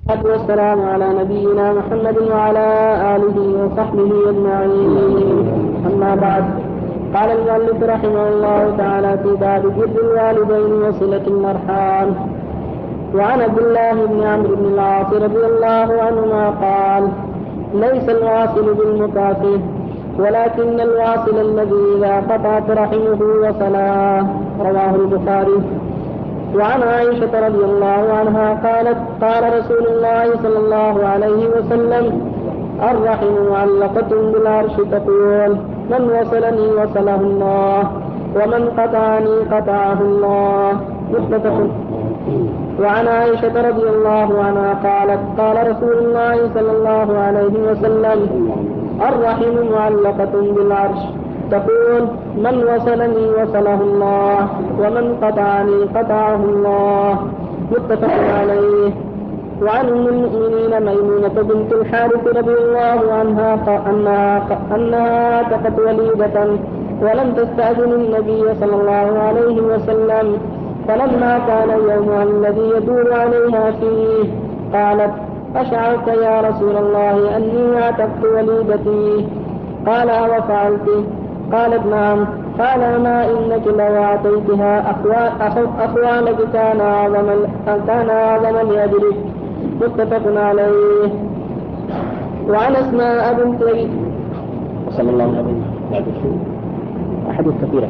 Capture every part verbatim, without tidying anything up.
والصلاة والسلام على نبينا محمد وعلى آله وصحبه أجمعين. أما بعد، قال المؤلف رحمه الله تعالى في باب بر الوالدين وصلة الأرحام. وعن عبد الله بن عمرو بن العاص رضي الله عنهما قال: ليس الواصل بالمكافئ، ولكن الواصل الذي إذا قطعت رحمه وصلاه. رواه البخاري. وعن عائشة رضي الله عنها قالت: قال رسول الله صلى الله عليه وسلم: الرحم معلقة بالعرش تقول: من وصلني وصله الله، ومن قطعني قطعه الله. متفق. وعن عائشة رضي الله عنها قالت: قال رسول الله صلى الله عليه وسلم: الرحم معلقة بالعرش تقول: من وصلني وصله الله، ومن قطعني قطعه الله. متفق عليه. وعن ام المؤمنين ميمونة بنت الحارث رضي الله عنها أنها أنها اعتقت وليدة ولم تستأذن النبي صلى الله عليه وسلم، فلما كان يومها الذي يدور عليها فيه قالت: أشعرت يا رسول الله أني اعتقت وليدتي؟ قال: أوفعلت؟ قالت: نعم. قال: أما إنك لو أعطيتها أخوانك كان أعظم كان أعظم لأجلك. متفق عليه. وعن أسماء بنت صلى الله عليه وسلم بعد الشيء أحاديث كثيرة.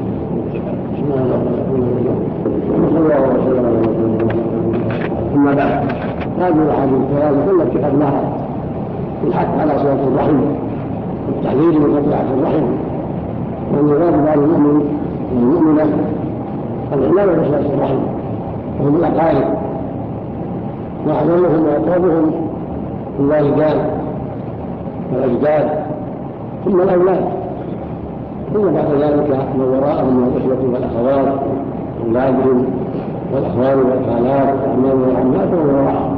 ثم بعد هذه الأحاديث الثلاثة كلها اتخذناها في الحث على صلة الرحم والتحذير من قطيعة الرحم، وأن يراد بعض المؤمن والمؤمنة العناية بصلة الرحم وهم الأقارب وأعظمهم وأقربهم الوالدان والأجداد ثم الأولاد، ثم بعد ذلك من وراءهم من الإخوة والأخوات والأولادهم والأخوان والخالات والأعمام والعمات ومن وراءهم.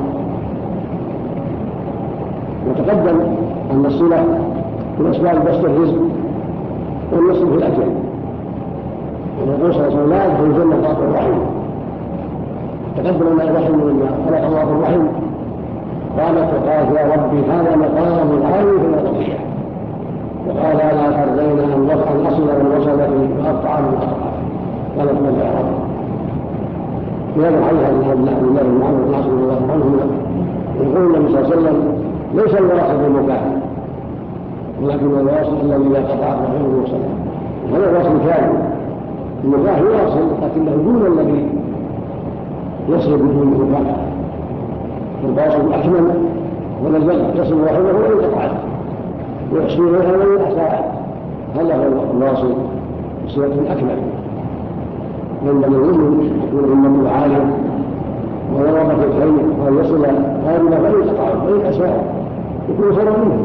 وتقدم أن الصلة من أسباب بسط الرزق والنصر في الأجل، ويقول صلى الله عليه وسلم: لا يدخل الجنة قاطع الرحم. تقدم أن الرحم لما خلق الله الرحم قالت وقالت: يا ربي هذا مقام عالي في القضية، وقال: لا ترضين أن أصل من وصلني وأقطع من أقطع. قالت: ماذا يا رب؟ في هذا الحديث عن عبد الله بن عمرو بن العاص رضي الله عنهما يقول النبي صلى الله عليه وسلم: ليس الواصل بالمكافئ، ولكن الواصل الذي لا قطع رحمه وصله. هذا الواصل كامل. المكافئ واصل لكنه دون الذي يصل بدون المكافئ. الواصل أكمل والذي يصل رحمه وإن قطعه ويحسن لها وإن أحساء. هذا هو الواصل بصفة أكمل. من المؤمن يكون همته عالية ورغبة في الخير وأن يصل هذه فإن قطعه وإن أساء يكون خيرا منه.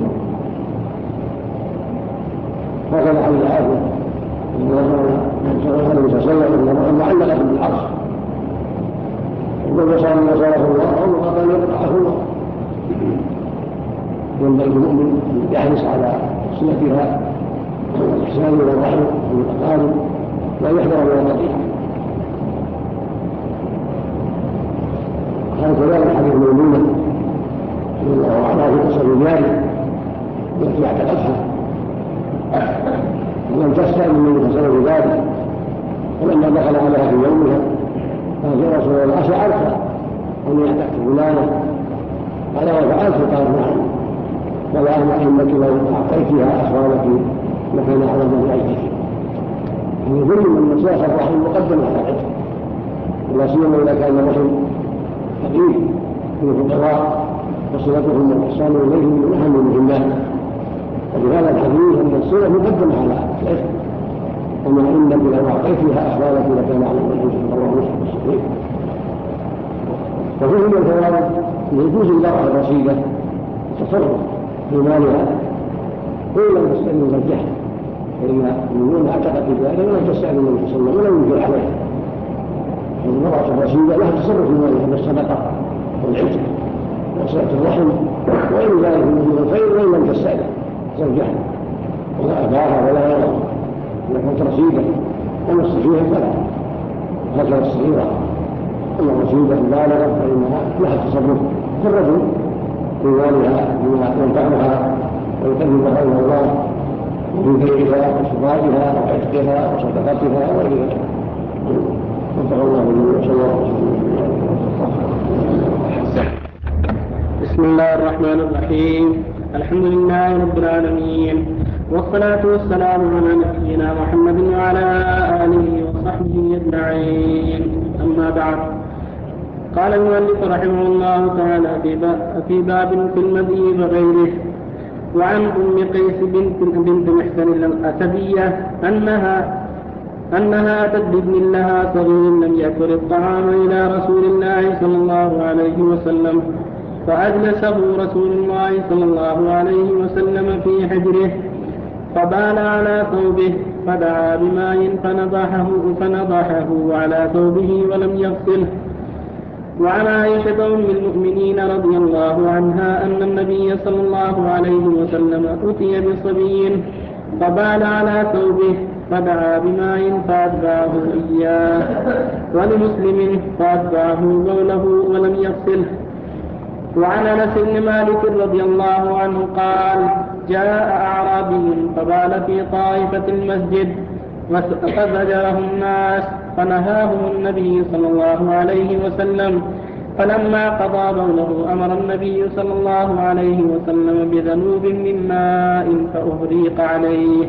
هكذا حديث عائشة النبي صلى الله عليه وسلم أنه معلقة بالعرش يقول: وصل وصله الله وقال: يقطعه الله. ينبغي المؤمن يحرص على صلتها والإحسان إلى الرحم والأقارب وأن يحذر من القطيعة. هذا كذلك حديث ميمونة رضي الله عنها في قصة الرجال التي اعتقتها ولم تستأذن النبي صلى الله عليه وسلم ذلك، فلما دخل عليها في يومها قال: يا رسول الله أشعرت أني اعتقت فلانة؟ قال: وفعلت؟ قال: نعم. قال: أما إنك لو أعطيتها أخوانك لكان أعظم لأجلك. يظن أن صلة الرحم مقدمة على العتق، ولا سيما إذا كان الرحم فقير من الفقراء وصلتهم والإحسان إليهم من أهم المهمات. وبهذا الحديث أن الصلة مقدمة على العتق، وما إنك لو أعطيتها أخوانك لكان أعظم لأجلك. الله مسلم الصحيح. وفيه من الفوائد يجوز المرأة الرشيدة التصرف في مالها وإن لم تستأذن زوجها، فإن المؤمنون اعتقد بذلك ولم تستأذن النبي صلى الله عليه وسلم ولم ينكر عليها. المرأة الرشيدة لها تصرف في مالها بالصدقة والعتق وصلة الرحم وإن ذلك من الخير وإن لم تستأذن زوجها ولا أباها ولا غيرها. إذا كانت رشيدة أما الصحيحة فلا، هكذا الصغيرة أما الرشيدة بالغة فإنها لها تصرف كالرجل بمالها بما ينفعها ويكلفها الى الله من بيعها وشرائها وعتقها وصدقتها وغير ذلك. وفق الله جميعا. صلى الله عليه وسلم. بسم الله الرحمن الرحيم. الحمد لله رب العالمين، والصلاة والسلام على نبينا محمد وعلى آله وصحبه أجمعين. أما بعد، قال المؤلف رحمه الله تعالى في باب في المذي وغيره: وعن أم قيس بنت بنت محسن الأسدية أنها أنها أتت بابن لها صغير لم يأكل الطعام إلى رسول الله صلى الله عليه وسلم، فأجلسه رسول الله صلى الله عليه وسلم في حجره، فبال على ثوبه، فدعا بماء فنضحه فنضحه على ثوبه ولم يغسله. وعن عائشة أم المؤمنين رضي الله عنها أن النبي صلى الله عليه وسلم أتي بصبي فبال على ثوبه، فدعا بماء فأتبعه إياه، ولمسلم فأتبعه بوله ولم يغسله. وعن أنس بن مالك رضي الله عنه قال: جاء أعرابي فبال في طائفة المسجد فزجره الناس، فنهاهم النبي صلى الله عليه وسلم، فلما قضى بوله أمر النبي صلى الله عليه وسلم بذنوب من ماء فأهريق عليه.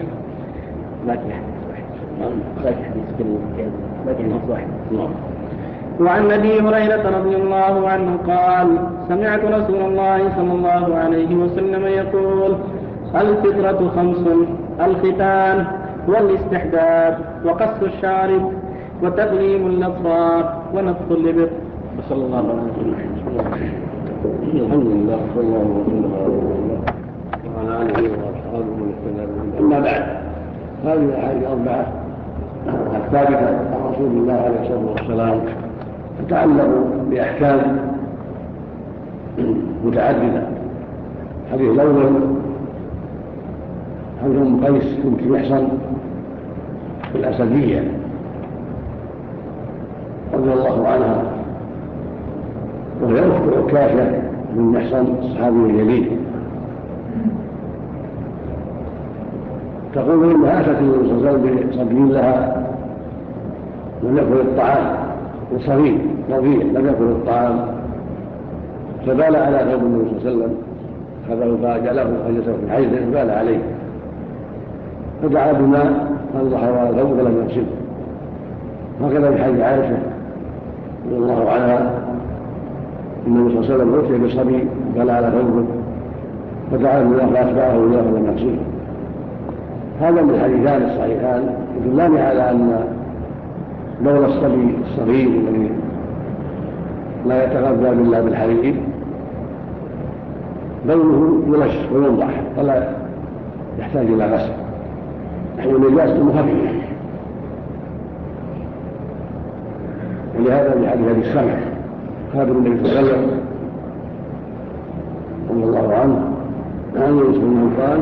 وعن أبي هريرة رضي الله عنه قال: سمعت رسول الله صلى الله عليه وسلم يقول: الفطرة خمس: الختان، والاستحداد، وقص الشارب، وتقليم الأظفار، ونفخ الإبط. صلى الله عليه وسلم. الحمد لله صلى الله عليه وسلم وعلى آله وأصحابه ومن اهتدى بهداه. أما بعد، هذه الأحاديث الأربعة الثابتة عن رسول الله عليه الصلاة والسلام تتعلق بأحكام متعددة. حديث الأول عن أم قيس بنت محصن الأسدية رضي الله عنها، وهي أخت عكاشة بن محصن الصحابي الجليل، تقول إنها أتت النبي صلى الله عليه وسلم بصبي لها لم يأكل الطعام، وصغير رضيع لم يأكل الطعام، فبال على ثوب النبي صلى الله عليه وسلم، خذه فأجعله فجلسه في حيث فبال عليه، فدعا بماء فنضحه على ثوبه فلم يغسله. هكذا في حديث عائشة رضي الله عنها النبي صلى الله عليه وسلم أتي بصبي بال على ثوبه فدعا بماء فأتبعه إياه فلم يغسله. هذا من الحديثان الصحيحان يدلان على أن بول الصبي الصغير الذي لا يتغذى إلا بالحليب بوله يرش وينضح ولا يحتاج إلى غسل، نحن نجاسة مخففة. ولهذا في حديث أبي السمع خادم النبي صلى الله عليه وسلم رضي الله عنه عن يوسف بن قال: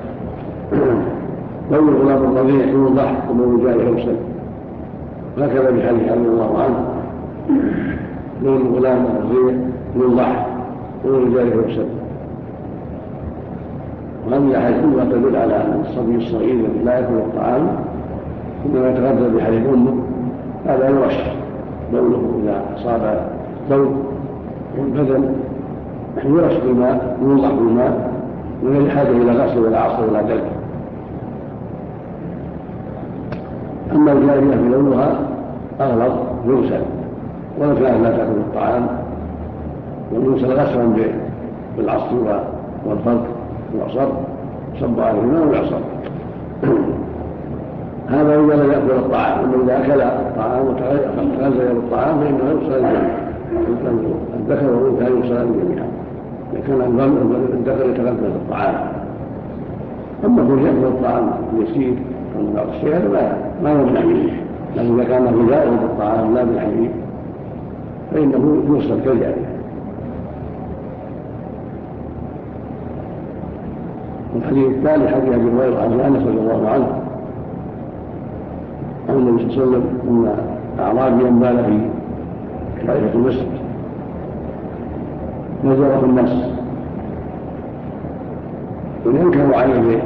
بول الغلام الرضيع ينضح وبول جاره يغسل. هكذا في حديث رضي الله عنه بول الغلام الرضيع ينضح وبول جاره يغسل. وهذه الأحاديث كلها تدل على أن الصبي الصغير الذي لا يأكل الطعام إنما يتغذى بحليب أمه هذا يرش بوله إذا أصاب ثوب والبدن يرش بالماء ينضح بالماء من غير حاجة إلى غسل ولا عصر ولا دلك. أما الجارية بلونها أغلظ يغسل ولو كانت لا تأكل الطعام، ويغسل غسلا بالعصر والفرق والعصر، صب عليه الماء والعصر. هذا إذا لم يأكل الطعام. أما إذا أكل الطعام وتغذى بالطعام فإنه يغسل الجميع، الذكر والأنثى يغسلان جميعا إذا كان الذكر يتغذى بالطعام. أما كل يأكل الطعام يسير من بعض الشيء هذا ما يمنع منه، لكن إذا كان غذاؤه بالطعام لا بالحليب فإنه يغسل كالجارية. والحديث الثاني حديث أبي هريرة عن أنس رضي الله عنه عن النبي صلى الله عليه وسلم أن أعرابيا بال في طائفة المسجد نزله الناس وإن أنكروا عليه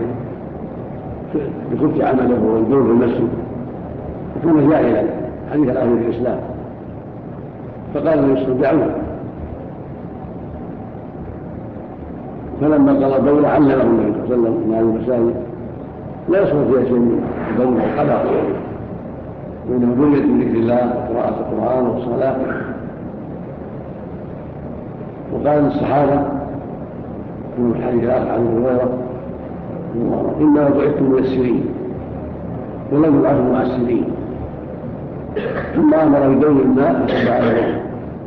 بخبث عمله والدور في المسجد وكان جاهلا حديث الأهل بالإسلام، فقال النبي صلى الله عليه وسلم: فلما قال الدولة علمه النبي صلى الله عليه وسلم: هذه المساجد لا يصلح فيها شيء من الدولة والقدر، وإنه بنيت من ذكر الله وقراءة القرآن والصلاة. وقال الصحابة في الحديث الآخر عن أبي هريرة: إنما بعثتم ميسرين ولم يبعثوا معسرين. ثم أمر بدور الماء فصب عليه،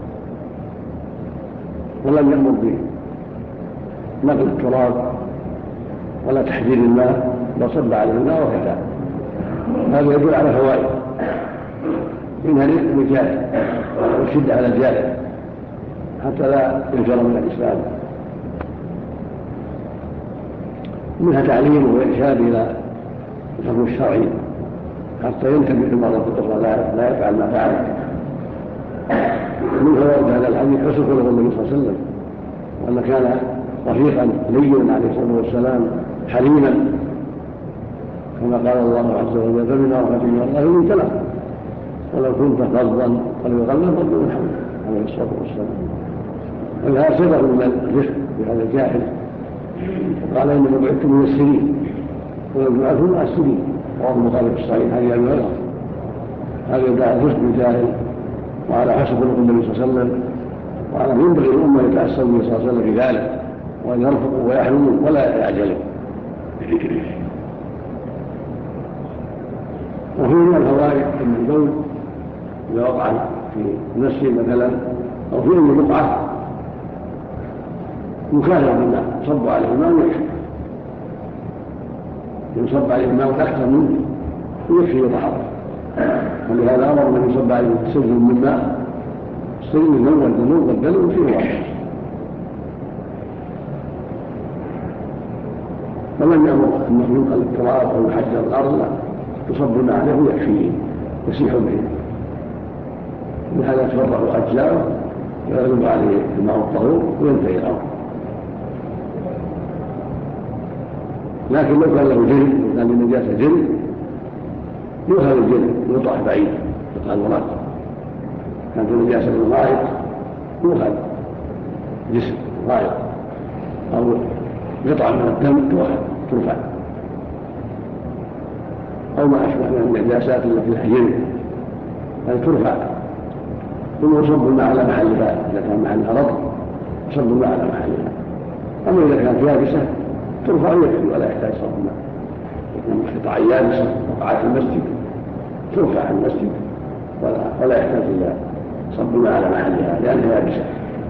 ولم يأمر به نقل التراب ولا تحجير الماء، بل صب عليه الماء وكفى. هذا يدل على فوائد، منها الرجال والشدة على الجاهل حتى لا ينفر من الإسلام، منها تعليمه وإرشاده إلى الحكم الشرعي حتى ينتبه في مرة أخرى لا يفعل ما فعل. من فوائد هذا الحديث حسن خلق النبي صلى الله عليه وسلم، وأن كان رفيقا لينا عليه الصلاة والسلام حليما، كما قال الله عز وجل: فبما رحمة من الله لنت له ولو كنت فظا فليغلظ فضل من حولك عليه الصلاة والسلام. ولهذا سبب من الرفق بهذا الجاهل، قال: إنما بعثتم ميسرين ولم يبعثوا معسرين. رواه البخاري في الصحيح هذه أبي هريرة. هذا يدل على الرفق بالجاهل وعلى حسن خلق النبي صلى الله عليه وسلم، وعلى ينبغي الأمة يتأسى به صلى الله عليه وسلم في ذلك، وأن يرفقوا ويحلموا ولا يعجلوا. وفي من الفوائد أن البول إذا وقع في المسجد مثلا أو في أي بقعة مكافأة بالماء، صب عليه الماء ويكفي، يصب عليه الماء أكثر منه ويكفي يطهر. ولهذا أمر من يصب عليه سجل من ماء، السجل الأول الذنوب والدلو فيه واحد، فلم يأمر أنه ينقل التراب أو يحجر الأرض، لا، يصب الماء عليه ويكفيه يسيح به. لهذا تفرق أجزاؤه ويغلب عليه الماء الطهور وينتهي الأمر. لكن لو كان له جلد وكان للنجاسة جلد يؤخذ الجلد يطرح بعيد يقال مراد، كانت النجاسة الغائط يؤخذ جسم غائط أو قطعة من الدم ترفع، أو ما أشبه من النجاسات التي لها جلد هذه ترفع، ثم يصب الماء على محلها إذا كان محلها رطب يصب الماء على محلها. أما إذا كانت يابسة ترفع ويكفي ولا يحتاج صب الماء. لكن قطع يابسة وقعت المسجد ترفع المسجد ولا, ولا يحتاج إلى صب الماء على محلها لأنها يابسة.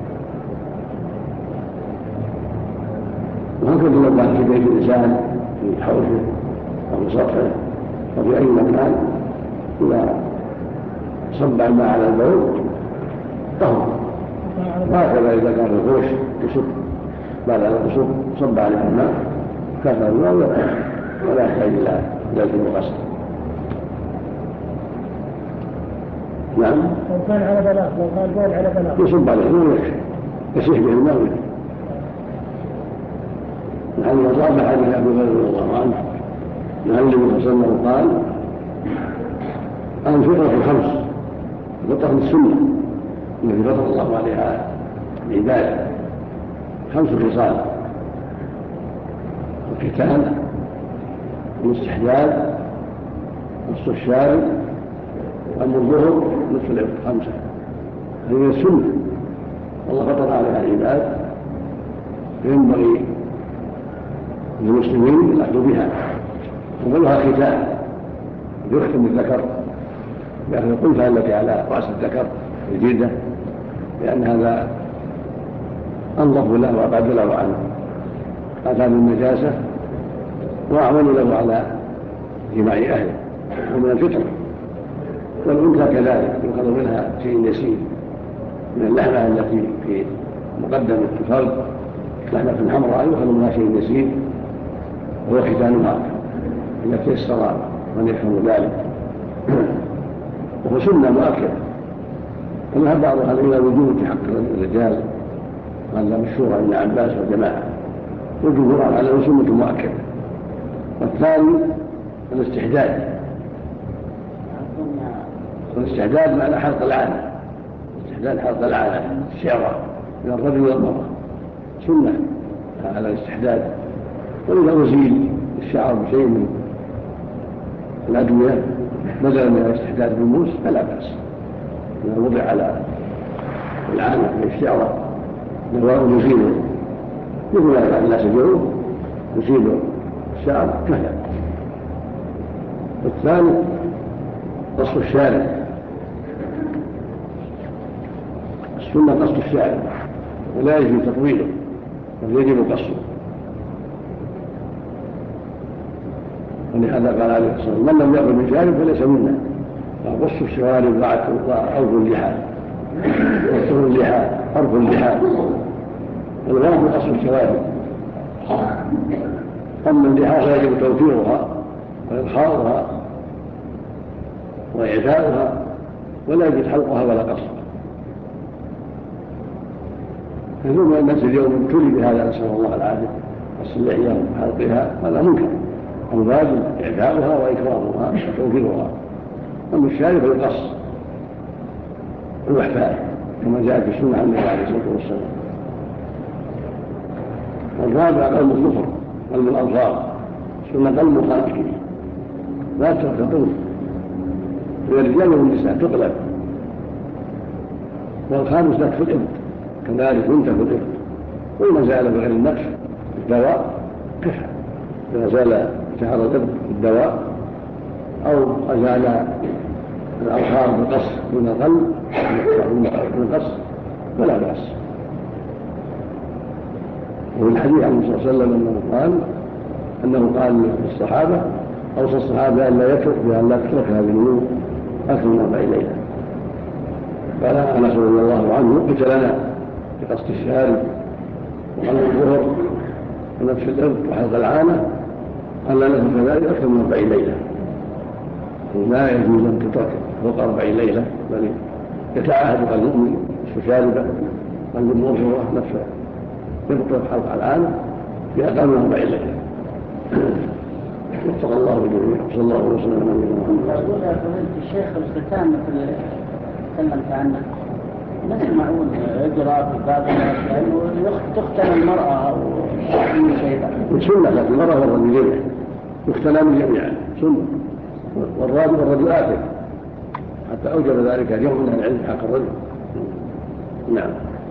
وهكذا لو كان في بيت الإنسان في حوشه أو في سطحه أو في أي مكان إذا صب الماء على البول طهر، وهكذا إذا كان في الفرش يصب بعد أن يصب صب عليه الماء كفى الماء ولا يحتاج إلى ذلك الغسل. نعم. لو كان على بلاغ، لو كان البول على بلاغ يصب عليه الماء يسيح به الماء. نحن وصاب حديث أبي هريرة رضي الله عنه أن النبي صلى الله عليه وسلم قال: الفطرة الخمس، الفطرة السنة التي فطر الله عليها العباد، خمس خصال: الختان والاستحلال نصف الشارب وأم الظهر نصف العبد، خمسة. هذه السنة والله فطر عليها العباد، فينبغي للمسلمين الأخذ بها. أولها ختان، يختم الذكر بأخذ القنفة التي على رأس الذكر الجلدة، لأن هذا أنظف له وأبعد له عنه آثار النجاسة وأعون له على جماع أهله ومن الفطرة. والأنثى كذلك يؤخذ منها شيء يسير من اللحمة التي في مقدم الفرد، لحمة حمراء يؤخذ منها شيء يسير وهو ختانها إذا تيسر من يفهم ذلك، وهو سنة مؤكدة. وذهب بعضها إلى وجوب حق الرجال، هذا مشهور عند عباس وجماعة، والجمهور على سنة مؤكدة. والثاني الاستحداد، والاستحداد معنى حلق العانة، استحداد حلق العانة الشعر من الرجل والمرأة سنة على الاستحداد. وإذا أزيل الشعر بشيء من الأدوية بدلا من الاستحداد بالموس فلا بأس. إذا وضع على العانة بالشعر دواء يزيله مثل ما يفعل الناس اليوم يزيل الشعر كفى. والثالث قص الشارب، السنة قص الشارب ولا يجب تطويله بل يجب قصه. ولهذا قال عليه الصلاة والسلام: من لم يأكل من شارب فليس منا. فقص الشوارب وأوفوا اللحى، قصوا اللحى، أرفوا اللحى. الواجب قص الشوارب. أما اللحى فيجب توفيرها وإرخاؤها وإعفاؤها ولا يجب حلقها ولا قصها. كثير الناس اليوم ابتلي بهذا، نسأل الله العافية، قص اللحية وحلقها هذا منكر. الواجب إعفاؤها وإكرامها وتوفيرها. أما الشارب فالقص والإحفاء كما جاء في السنة عن النبي عليه الصلاة والسلام. والرابع قلم الظفر، قلم الأظفار، سنة قلمها لا ترتطم للرجال والنساء تقلب. والخامس نتف الإبط كذلك ينتف الإبط، وإن زال بغير النتف الدواء كفى. إذا زال شعر الإبط الدواء أو أزال الأظفار بالقص من القلب من القص فلا بأس. وفي الحديث عن النبي صلى الله عليه وسلم أنه قال أنه قال للصحابة أوصى الصحابة أن لا يترك بأن لا تترك هذه الأمور أكثر من أربعين ليلة. قال أنس رضي الله عنه: قتلنا بقصد الشارب وقلب الظهر ونتف الإبط وحلق العانة، قال لا نترك ذلك أكثر من أربعين ليلة. ولا يجوز أن تترك فوق أربعين ليلة، بل يتعاهد قلب المؤمن الشاربة قلب الظهر نتف يبطل حلق العانة في أقل من أربعين ليلة. وفق الله الجميع. صلى الله عليه وسلم. يقول يا فضيلة الشيخ الختان مثل تكلمت عنه، ما يسمعون إجراء في بعض الناس لأنه تختن المرأة أو شيء. سنة المرأة والرجل يختنان جميعا سنة، والراجل والرجل آثم حتى أوجب ذلك اليوم من العلم حق الرجل. نعم.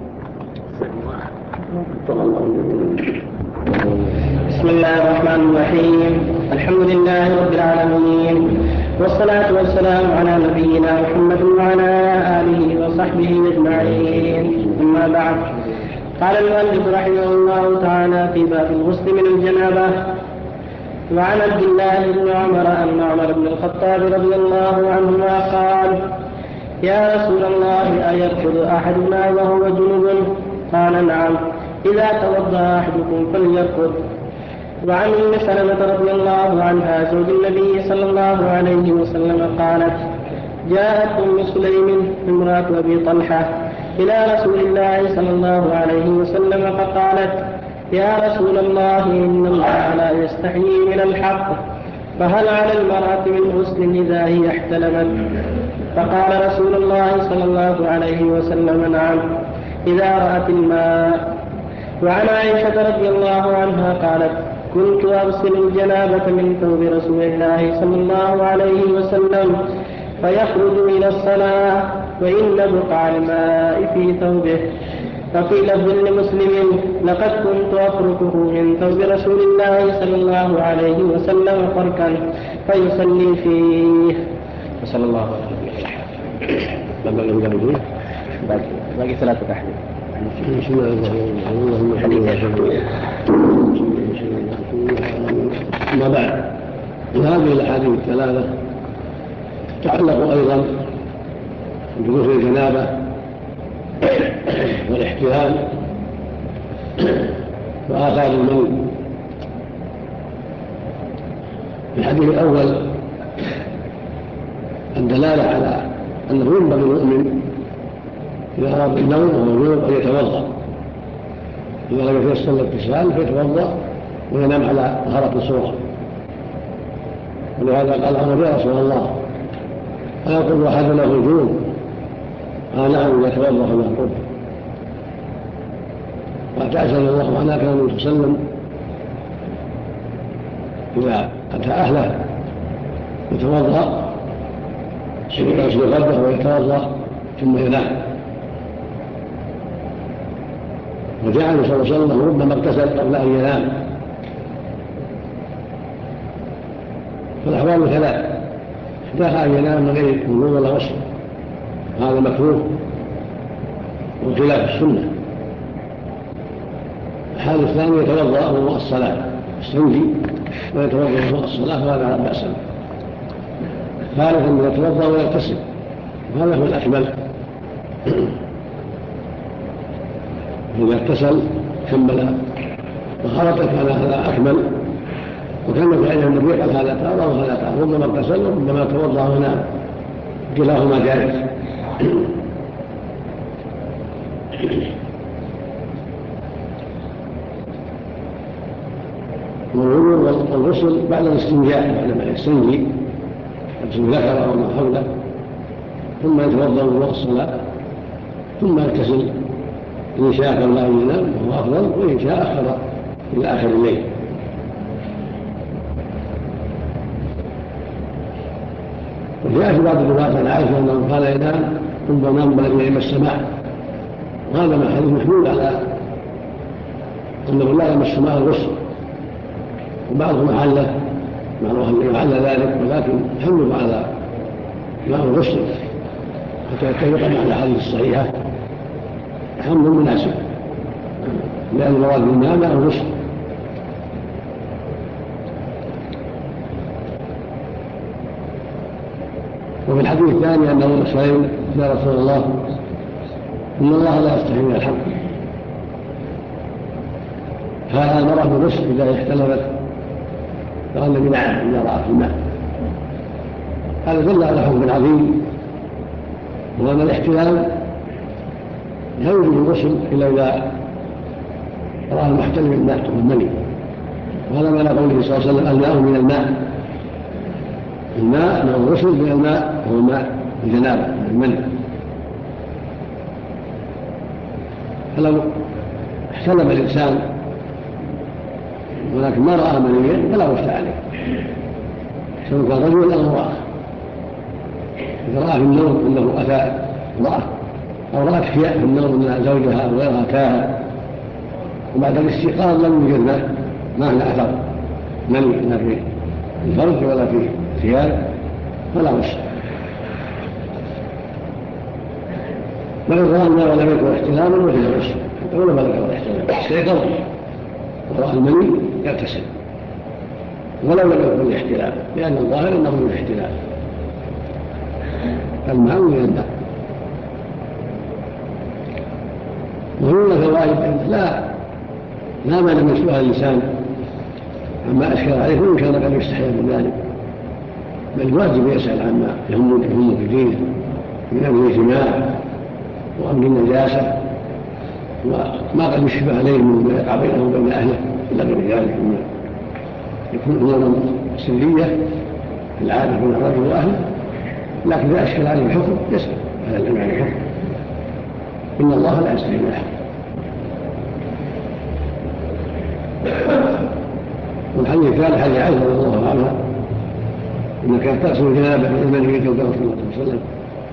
بسم الله الرحمن الرحيم. الحمد لله رب العالمين، والصلاة والسلام على نبينا محمد وعلى آله وصحبه أجمعين. أما بعد، قال المؤلف رحمه الله تعالى في باب الغسل من الجنابة: وعن عبد الله بن عمر أن عمر بن الخطاب رضي الله عنهما قال: يا رسول الله، أيرقد أحدنا وهو جنب؟ قال: نعم، إذا توضأ أحدكم فليرقد. وعن أم سلمة رضي الله عنها زوج النبي صلى الله عليه وسلم قالت: جاءت أم سليم امرأة أبي طلحة إلى رسول الله صلى الله عليه وسلم فقالت: يا رسول الله، إن الله لا يستحيي من الحق، فهل على المرأة من غسل إذا هي احتلمت؟ فقال رسول الله صلى الله عليه وسلم: نعم، إذا رأت الماء. وعن عائشة رضي الله عنها قالت: كنت أغسل الجنابة من ثوب رسول الله صلى الله عليه وسلم فيخرج إلى الصلاة وإن بقع الماء في ثوبه. ففي لفظ لمسلم: لقد كنت أفركه من ثوب رسول الله صلى الله عليه وسلم فركا فيصلي فيه. وصلى الله عليه وسلم. باقي ثلاثة أحاديث. بسم الله الرحمن الرحيم. أما بعد، هذه الأحاديث الثلاثة تعلق أيضا بغسل الجنابة والاحتلال وآثار المني. في الحديث الأول الدلالة على أنه ينبغي المؤمن إذا أراد النوم وهو جنب أن يتوضأ، إذا لم يتيسر الاغتسال فيتوضأ وينام على طهارة الصورة. ولهذا قال عمر يا رسول الله أيقظ أحدنا في الجنوب؟ قال نعم يتوضأ كما قلت. وتأسى الله عنها كان النبي صلى الله عليه وسلم إذا أتى أهله يتوضأ يغسل غده ويتوضأ ثم ينام. وجاء النبي صلى الله عليه وسلم ربما اغتسل قبل أن ينام. فالأحوال ثلاث: إحداها أن ينام من غير وضوء ولا غسل، هذا مكروه وخلاف السنة. الحال الثاني يتوضأ وضوء الصلاة، يستنجي ويتوضأ وضوء الصلاة وهذا لا بأس به. ثالثا يتوضأ ويغتسل، وهذا هو الأكمل. إذا اغتسل كمل طهارته كان هذا أكمل، وكان في أيام النبي قال هذا تارة وهذا تارة، ربما اغتسل وربما توضأ ونام، كلاهما جائز. والوضوء والغسل بعد الاستنجاء، بعدما يستنجي يغسل ذكره أو ما حوله، ثم يتوضأ وضوء الصلاة، ثم يغتسل إن شاء قبل أن ينام وهو أفضل، وإن شاء أخر إلى آخر الليل. وجاء في بعض الروايات عن عائشة أنه قال ينام ثم نام بلغ إلى السماء، وهذا من حديث محمول على أنه لا يمس ماء الغسل، وبعضهم حله معروف حل ذلك، ولكن حملوا على ماء الغسل حتى يتفق مع الأحاديث الصحيحة حمل مناسب، لأن المراد بالماء ماء الغسل. وفي الحديث الثاني أنه الرسول يا رسول الله إن الله لا يستحي من الحق، فهذا المرأة بالغسل إذا احتلمت قال النبي نعم إذا رأت الماء. هذا دل على حكم عظيم، وأن الاحتلام لا يوجد الغسل إلا إذا رأى المحتلم الماء والمني، وهذا معنى قوله صلى الله عليه وسلم الماء من الماء، الماء من الغسل من الماء هو الماء الجنابة من المني. فلو احتلم الإنسان ولكن ما رأى منيا فلا غسل عليه، سواء كان رجل أو امرأة. إذا رأى في النوم أنه أتى امرأة أو رأت في النوم أن زوجها أو غيرها أتاها وبعد الاستيقاظ لم يوجد ماء، ما هنا أثر مني لا في الفرج ولا في الثياب فلا غسل. بل رأى الماء ولم يكن احتلاما وفي الغسل، ولا بل يكن احتلاما استيقظ ورأى المني يغتسل ولو لم يكن الاحتلال، لأن الظاهر أنه من الاحتلال، الماء من الماء. وهنا فوائد لا لا مانع من سؤال الإنسان عما أشكل عليه، وإن كان قد يستحي من ذلك، بل واجب يسأل عما يهم في دينه من أمر الجماع وأمر النجاسة وما قد يشبه عليه من يقع بينه وبين أهله إلا غير ذلك، يكون أمورا سرية في العادة بين الرجل وأهله، لكن إذا أشكل عليه الحكم يسأل هذا العلم عن الحكم، إن الله لا يستحي من الحق. والحديث الثالث حديث عائشة رضي الله عنها إن كانت تغسل الجنابة من المني في ثوبه صلى الله عليه وسلم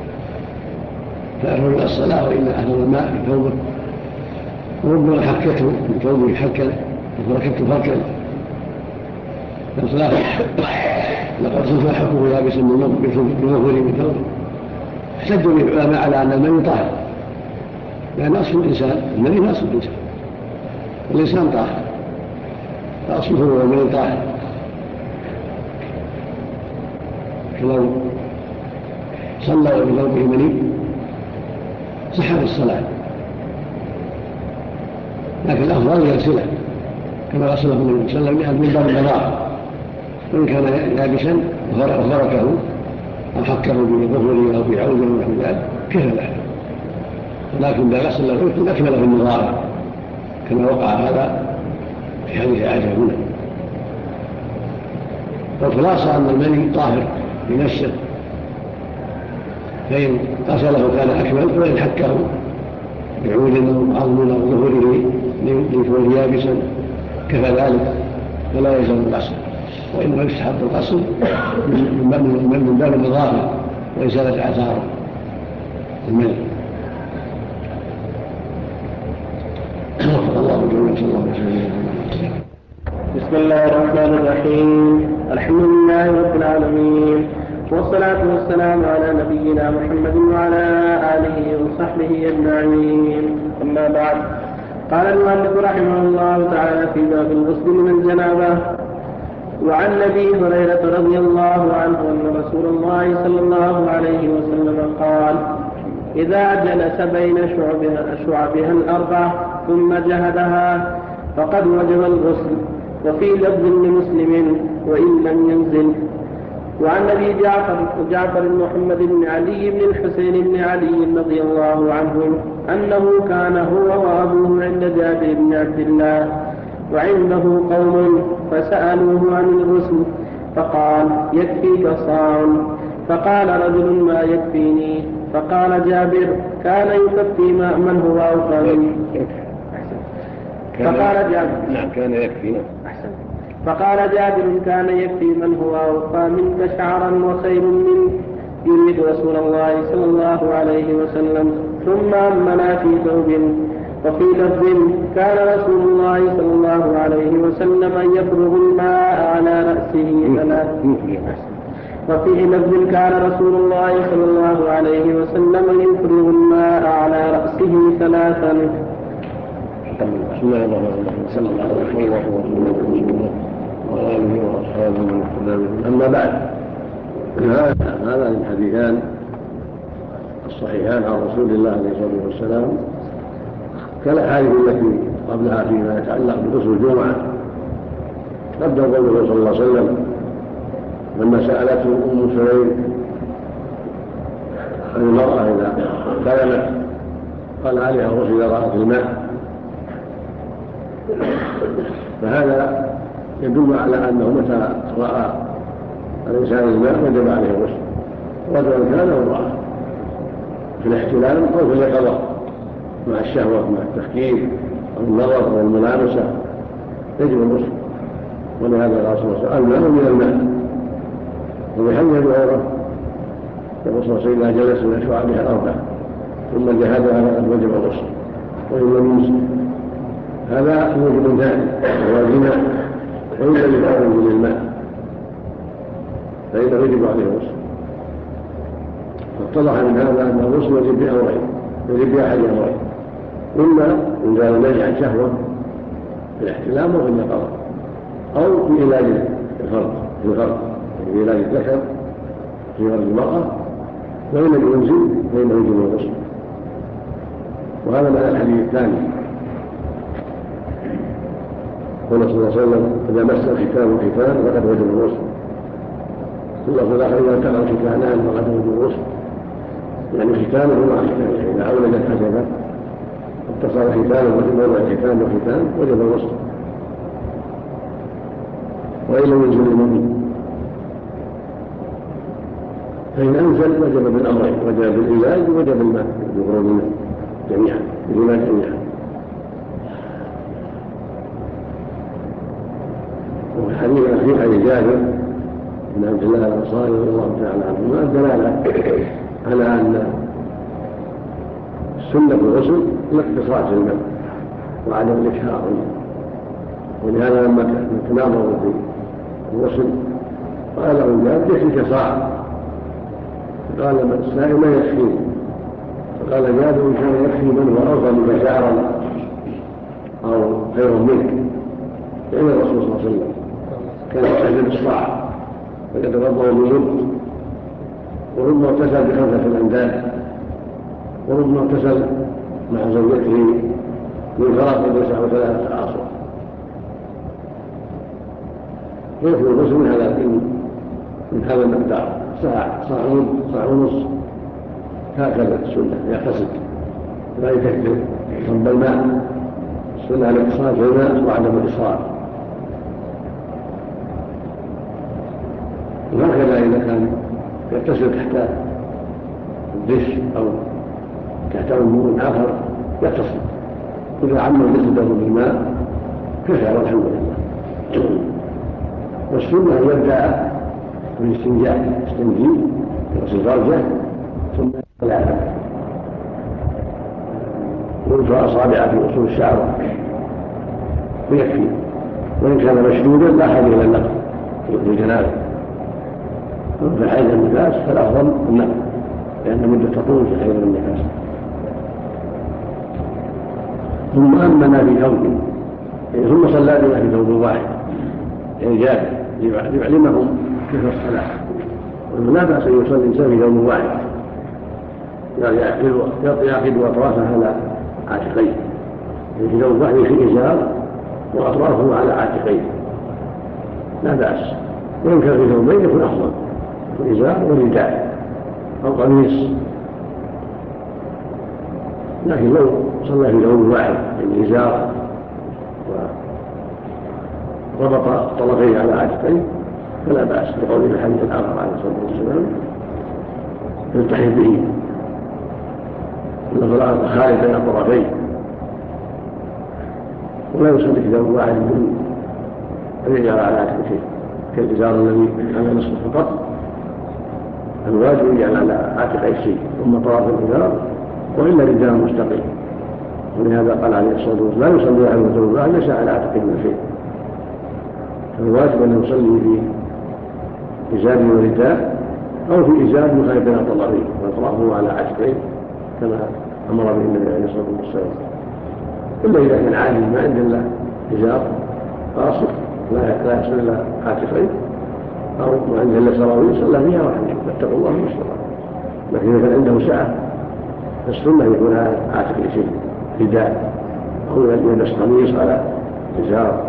فأخرج إلى الصلاة وإن أهل الماء في ثوبه، وربما حكته من ثوبه حكا وركبت فركا فالصلاة لقد صفى حكمه يابس بمغفر من ثوبه. احتجوا العلماء على أن المني طاهر، لأن أصل الإنسان المني أصل الإنسان، والإنسان طاهر فأصله هو المني طاهر. فلو صلى بثوبه مني صحت الصلاة، لكن الأفضل يغسله كما غسله النبي صلى الله عليه وسلم من باب البراءة، وإن كان يابسا وفركه أو حكه بظهره أو بعوده ونحو ذلك كفى له، ولكن إذا غسل له يكون أكمل في النظارة كما وقع هذا في حديث عائشة هنا. والخلاصة أن المني طاهر بنفسه، فإن غسله كان أكمل، وإن حكه بعود أو عظم أو ظهره ليكون يابسا كفى ذلك فلا يلزم الغسل، وإنما يستحب الغسل من باب النظافة وإزالة آثار المني. بسم الله الرحمن الرحيم. الحمد لله رب العالمين، والصلاة والسلام على نبينا محمد وعلى آله وصحبه أجمعين. أما بعد، قال المؤلف رحمه الله تعالى في باب الغسل من الجنابة: وعن أبي هريرة رضي الله عنه أن رسول الله صلى الله عليه وسلم قال: إذا جلس بين شعبها, شعبها الأربع ثم جهدها فقد وجب الغسل. وفي لفظ لمسلم: وإن لم ينزل. وعن أبي جعفر جعفر محمد بن علي بن الحسين بن علي رضي الله عنهم أنه كان هو وأبوه عند جابر بن عبد الله وعنده قوم فسألوه عن الغسل فقال: يكفيك صاع. فقال رجل: ما يكفيني؟ فقال جابر: كان يكفي من هو أوفى منه. فقال جابر: نعم كان يكفي. أحسن. فقال جابر: كان يكفي من هو أوفى منك شعرا وخير منه، يريد رسول الله صلى الله عليه وسلم. ثم أمنا في ثوب. وفي لفظ: كان رسول الله صلى الله عليه وسلم يفرغ الماء على رأسه ثلاثا. وفي لفظ: كان رسول الله صلى الله عليه وسلم يفرغ الماء على رأسه ثلاثا. بسم الله الرحمن الرحيم، صلى الله عليه وسلم وعلى آله وأصحابه ومن اهتدى بهديهم. أما بعد، هذان الحديثان الصحيحان عن رسول الله عليه الصلاة والسلام كالأحاديث التي قبلها فيما يتعلق بغسل الجمعة. قدم قوله صلى الله عليه وسلم لما سألته أم سليم عن المرأة إذا كلمت قال: عليها غسل إذا رأت الماء. فهذا يدل على أنه متى رأى الإنسان الماء وجب عليه الغسل، رجلا كان أو امرأة، في الاحتلام أو في اليقظة مع الشهوة مع التفكير أو النظر أو الملامسة يجب الغسل. ولهذا قال صلى الله عليه وسلم: الماء من الماء. وبحديث أبي هريرة يقول صلى الله عليه وسلم: إذا جلس من شعبها الأربع ثم جهدها فقد وجب الغسل وإن لم ينزل. هذا موجب ثاني وهو الجماع، وإن لم ينزل الماء فإنه يجب عليه الغسل. فاتضح من هذا أن الغسل يجب بأمرين، يجب بأحد أمرين: إما إنزال المنع عن شهوة في الاحتلام وفي اليقظة، أو في علاج الفرد في الفرد في علاج الذكر في فرد المرأة، وإن لم ينزل فإنه يجب الغسل. وهذا معنى الحديث الثاني. قال صلى الله عليه وسلم: إذا مس الختان الختان فقد وجب الغسل. واللفظ الآخر: إذا التقى الختانان فقد وجب الغسل. يعني ختانه مع ختانه، إذا أولدت حسبا اتصل ختانه وفي موضع ختان وختان وجب الغسل. وإن لم ينزل المني فإن أنزل وجب بالأمرين: وجب بالعلاج وجب الماء بخروج الماء جميعا بالماء جميعا. وفي الحديث في حديث جابر بن عبد الله الأنصاري رضي الله تعالى عنهما الدلالة على أن سنة الغسل الاقتصاد في الماء وعدم الإكثار. ولهذا لما تناظروا في الغسل قال له جابر: يكفيك صاع. فقال من السائل: ما يكفيني؟ فقال جابر: إن كان يكفي من هو أوفى منك شعرا أو خير منك. لأن الرسول صلى الله عليه وسلم كان يستخدم الصاع ويتوضأ من مد، وربما اغتسل بخمسة الأنداد، وربما اغتسل مع زوجته من فرق تسع وثلاثة أعصر. ويكفي الغسل من هذا من هذا المقدار: ساعة صاع صاع ونص. هكذا السنة يغتسل لا يكثر صب الماء. السنة الاقتصاد في الماء وعدم الإصرار. وهكذا إذا كان يغتسل تحت الدش أو تحت أمور آخر يغتسل، إذا عمر جسده بالماء كفى والحمد لله. والسنة أن يبدأ بالاستنجاء، يستنجي يغسل فرجه ثم يلعب وينفع أصابعه في أصول الشعر ويكفي، وإن كان مشدودا لا حاجة إلى النقل في الجنابة. وفي الحيض والنفاس فالأفضل النقل لأن مدة تطول في الحيض والنفاس. ثم أمنا في ثوبه، ثم صلى بنا في ثوب واحد يعني جاد ليعلمهم كيف الصلاة، ولا بأس أن يصلي الإنسان في ثوب واحد يعقد أطرافه على عاتقيه، في ثوب واحد في إزار وأطرافه على عاتقيه لا بأس، وإن كان في ثوبين يكون أفضل، إزار ورداء أو قميص. لكن لو صلى في ثوب واحد الإزار وربط طرفيه على عاتقيه فلا بأس، بقول في الحديث الآخر عليه الصلاة والسلام يلتحف به الأطراف خارج بين الطرفين، ولا يصلي في ثوب واحد من الرجال على عاتقيه كالإزار الذي على نصف فقط، الواجب يجعل على عاتقيه شيء ثم طرف الإزار وإلا رجال مستقيم. ولهذا قال عليه الصلاة والسلام لا يصلي أحد ثوب واحد ليس على عاتقه من شيء، فالواجب أن يصلي في إزار ورداء أو في إزار يخالف بين الطرفين وأطرافه على عاتقيه كما أمر به النبي عليه الصلاة والسلام. إلا إذا كان عادي ما عنده إلا إزار قاصر لا يصل إلى عاتقيه أو ما عنده إلا سراويل صلى فيها وحده، فاتقوا الله ما استطاعوا. لكن إذا كان عنده سعة فالسنة يكون على عاتقه شيء رداء أو يلبس قميص على إزار،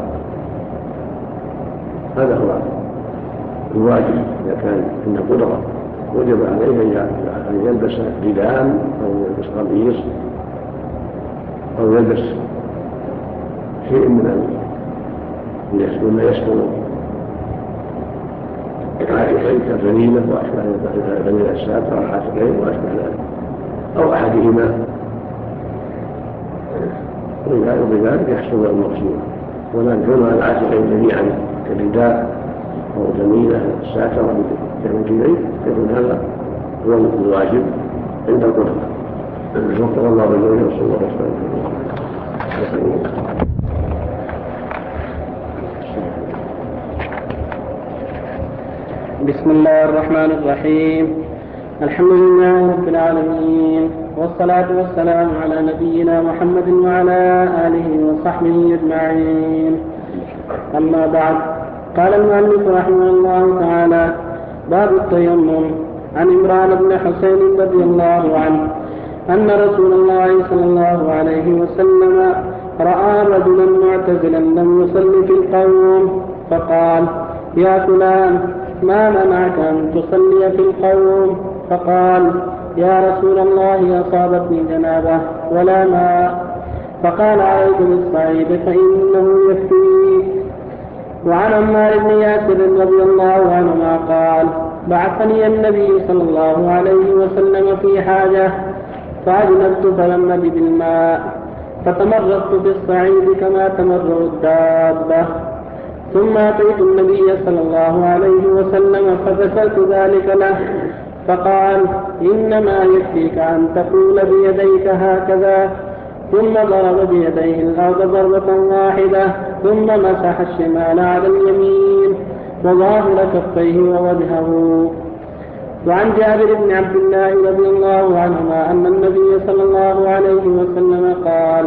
هذا هو الواجب. إذا كان عنده قدرة وجب عليه أن يلبس رداء أو يلبس قميص أو يلبس شيء من مما يسكن عاتقين كالفنيلة وأشبه الفنيلة الساترة والعاتقين وأشبه ذلك أو أحدهما، وبذلك يحصل المقصود. ولا يكون على العاتقين جميعا كالرداء أو الفنيلة الساترة كالرجلين، يكون هذا هو الواجب عند القدرة. وفق الله بالجميع وصلى الله وسلم. بسم الله الرحمن الرحيم. الحمد لله رب العالمين، والصلاة والسلام على نبينا محمد وعلى آله وصحبه أجمعين. أما بعد، قال المؤلف رحمه الله تعالى: باب التيمم. عن عمران بن حسين رضي الله عنه أن رسول الله صلى الله عليه وسلم رأى رجلا معتزلا لم يصل في القوم فقال: يا فلان، ما منعك أن تصلي في القوم؟ فقال: يا رسول الله، أصابتني جنابة ولا ماء. فقال: عليك بالصعيد فإنه يكفيك. وعن عمار بن ياسر رضي الله عنهما قال: بعثني النبي صلى الله عليه وسلم في حاجة فأجنبت فلم أجد الماء فتمرغت بالصعيد كما تمرغ الدابة، ثم أتيت النبي صلى الله عليه وسلم ففسرت ذلك له، فقال: إنما يكفيك أن تقول بيديك هكذا، ثم ضرب بيديه الأرض ضربة واحدة، ثم مسح الشمال على اليمين وظاهر كفيه ووجهه. وعن جابر بن عبد الله رضي الله عنهما أن النبي صلى الله عليه وسلم قال: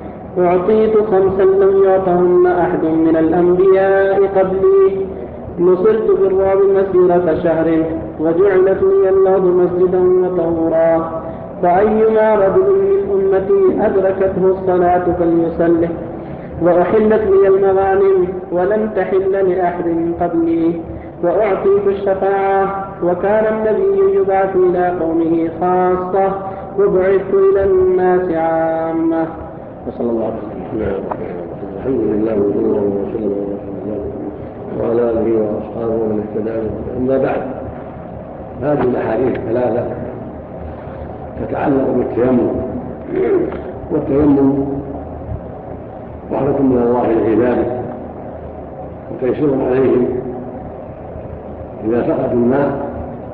أعطيت خمسا لم يعطهن أحد من الأنبياء قبلي، نصرت بالرعب مسيرة شهر، وجعلت لي الأرض مسجدا وطهورا، فأيما رجل من أمتي أدركته الصلاة فليصلي، وأحلت لي المغانم ولم تحل لأحد من قبلي، وأعطيت الشفاعة، وكان النبي يبعث إلى قومه خاصة، وبعثت إلى الناس عامة. وصلى الله عليه وسلم. الحمد لله وصلى الله وسلم على رسول الله وعلى آله وأصحابه ومن اهتدى بهداه. أما بعد، هذه الأحاديث الثلاثة تتعلق بالتيمم، والتيمم رحمة من الله لعباده وتيسير عليهم إذا فقدوا الماء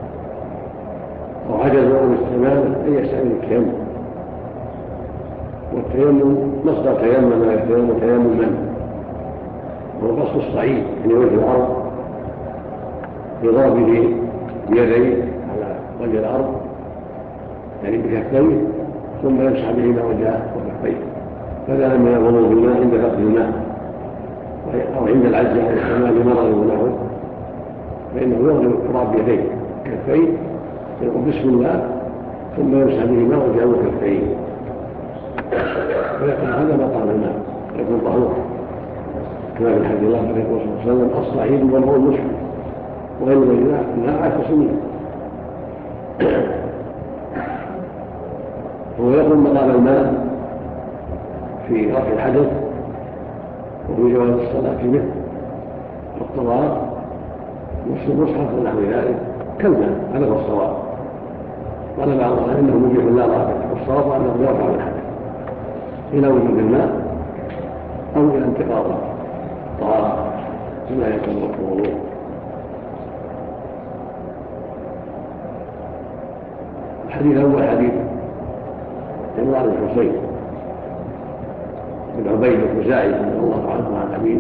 أو عجزوا عن استعماله أن يستعملوا التيمم. والتيمم مصدر تيمم يتيمم تيمما، وهو قصد الصعيد من وجه الأرض بضربه بيديه على وجه الأرض يعني بكفيه، ثم يمسح بهما وجهه وكفيه، فلا من الوضوء بالماء عند فقد الماء أو عند العجز عن استعمال مرض ونحوه، فإنه يغلب التراب بيديه كفيه يقول بسم الله ثم يمسح بهما وجهه وكفيه، ويقول هذا مقام الماء يكون طهور، كما في الحديث الله صلى الله عليه وسلم الصعيد والماء المسلم وغير ذلك لا أعتصم. هو يقول مقام الماء في رفع الحدث وفي جواز الصلاة به والطواف نفس المصحف ونحو ذلك كالماء، هذا هو الصواب. قال بعض الناس انه مبيح لا رافع، والصواب انه يرفع الحدث الى وجود الماء او الى انتقاض الطهارة كما يكون الوضوء. الحديث الاول حديث عمران بن حصين بن عبيد الخزاعي رضي الله عنه عن أبيه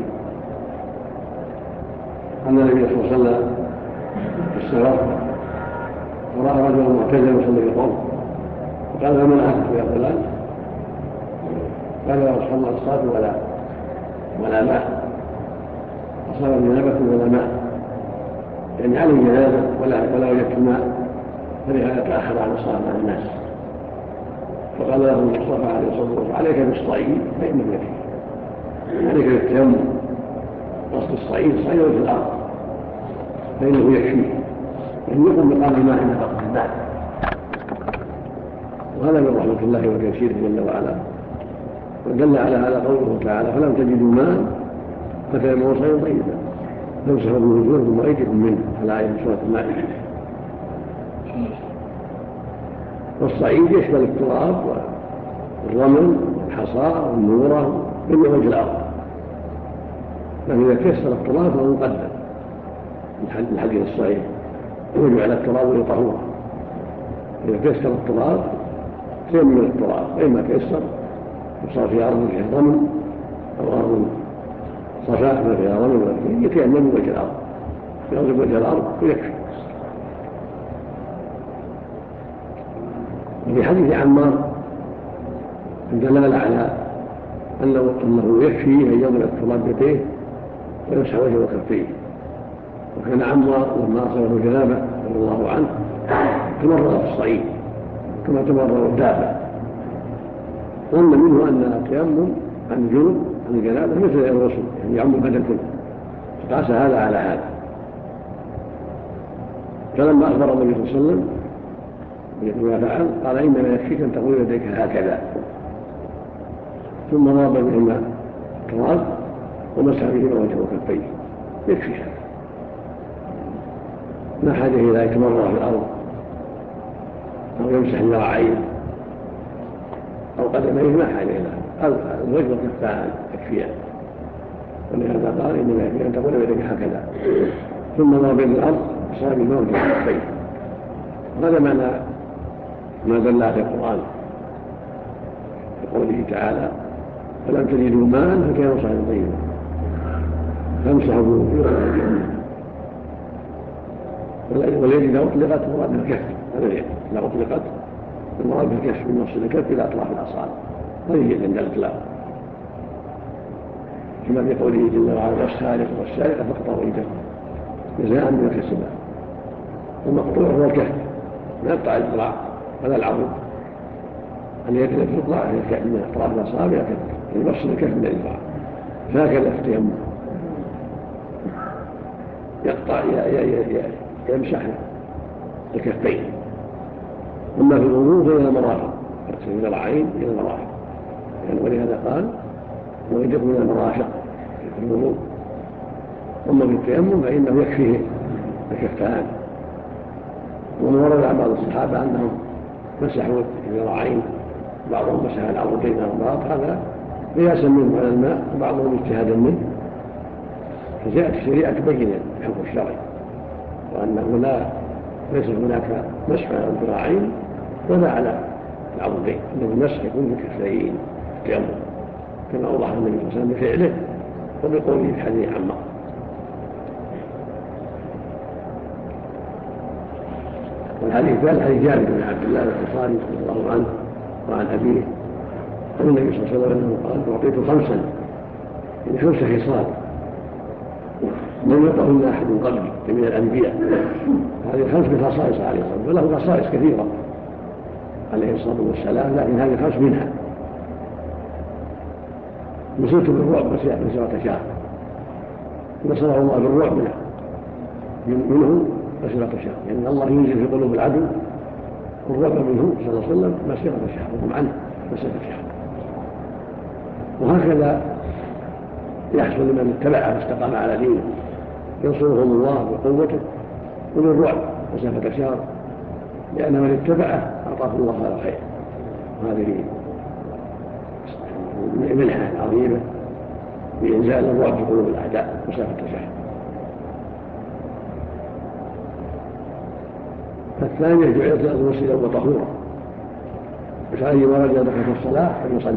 أن النبي صلى الله عليه وسلم في السفر ورأى رجلا معتزلا يصلي بقوم، فقال له: من أهلك يا فلان؟ قال: يا رسول الله الصلاة ولا ولا ماء، أصاب جنابة ولا ماء، يعني عليه جنابة ولا ولا وجدت ماء، فلهذا تأخر عن الصلاة مع الناس. فقال له المصطفى عليه الصلاة والسلام: عليك بالصعيد فإنه يكفي، عليك بالتيمم، قصد الصعيد صعيد في الأرض فإنه يكفي، لأن يقوم مقام الماء عند فقد الماء، وهذا من رحمة الله وتيسيره جل وعلا. ودل على هذا قوله تعالى: فلم تجدوا ماء فتيمموا صعيدا طيبا فامسحوا بوجوهكم وأيديكم منه، الآية من سورة المائدة. والصعيد يشمل التراب والرمل والحصى والنورة من وجه الأرض، لكن إذا كسر التراب فهو مقدم من حديث الصحيح وجعل التراب لطهورا. إذا كسر التراب شيء من التراب، فإما كسر وصار في أرض فيها رمل أو أرض صفاء ما فيها رمل يتيمم من وجه الأرض، يغلب وجه الأرض ويكفي. وفي حديث عمار دلالة على أنه, أنه يكفي أن يضرب التراب بيديه ويمسح وجهه وكفيه. وكان عمار لما أصابه جنابة رضي الله عنه تمرغ في الصعيد كما تمرغ الدابة، ظن منه أن التيمم عن الجنوب عن الجنابة مثل الغسل، يعني يعم البدن كله، فقاس هذا على هذا. فلما أخبر النبي صلى الله عليه وسلم بما فعل قال: إنما يكفيك أن تقول يديك هكذا، ثم ضرب بهما التراب ومسح بهما وجهه وكفيه، يكفي هذا، ما حاجة إلى أن يتمرغ في الأرض أو يمسح ذراعيه أو قدميه، ما حاجة إلى هذا، الوجه والكفان يكفيان. ولهذا قال: إنما يكفيك أن تقول يديك هكذا، ثم ضرب الأرض وصار بهما وجهه وكفيه. هذا معنى ما دل على القرآن بقوله تعالى: فلم تجدوا ماء فتيمموا صعيدا طيبا فامسحوا بوجوهكم. واليد إذا أطلقت مراد الكف، هذا اليد إذا أطلقت المراد بالكف من نص الكف إلى أطراف الأصابع، هذه اليد عند الإطلاق، كما في قوله جل وعلا: والسارق والسارقة فاقطعوا أيديهم جزاء بما كسبا. المقطوع هو الكف، لا يقطع الذراع ولا العضد، اليد التي تقطع من أطراف الأصابع يبصر الكف من الذراع، فهكذا في التيمم يقطع يمسح الكفين. أما في الوضوء فإلى المرافق، يغسل الذراعين إلى المرافق، يعني ولهذا قال: ويدق من المرافق في الوضوء. أما بالتيمم فإنه يكفيه الكفان. وورد عن بعض الصحابة أنهم مسحوا الذراعين، بعضهم مسح العضدين والأرباط، هذا قياسا منه على الماء وبعضهم اجتهادا منه. فجاءت الشريعة تبين الحكم الشرعي وأنه لا ليس هناك مسح على الذراعين ولا على العضدين، إنه المسح يكون في الكفين التيمم كما أوضح النبي صلى الله عليه وسلم بفعله وبقوله في حديث عمار. والحديث الثالث حديث جابر بن عبد الله الانصاري رضي الله عنه وعن أبيه عن النبي صلى الله عليه وسلم قال: أعطيت خمسا من خمس خصال لم يطعهن أحد قبلي من الأنبياء. هذه الخمس من خصائص عليه الصلاة والسلام، وله خصائص كثيرة عليه الصلاة والسلام، لكن هذه الخمس منها. نصرت بالرعب مسيرة شهر، نصره الله بالرعب منه مسيرة شهر، لأن يعني الله ينزل في قلوب العدو والرعب منه صلى الله عليه وسلم مسيرة شهر وهم عنه مسيرة شهر. وهكذا يحصل لمن اتبعه واستقام على دينه، ينصرهم الله بقوته وبالرعب مسافة شهر، لأن من اتبعه أعطاه الله هذا الخير. وهذه منحة عظيمة بإنزال الرعب في قلوب الأعداء مسافة شهر. الثانية جعلت الأرض مسجدا وطهورا، فأيما رجل دخل في الصلاة فليصلي.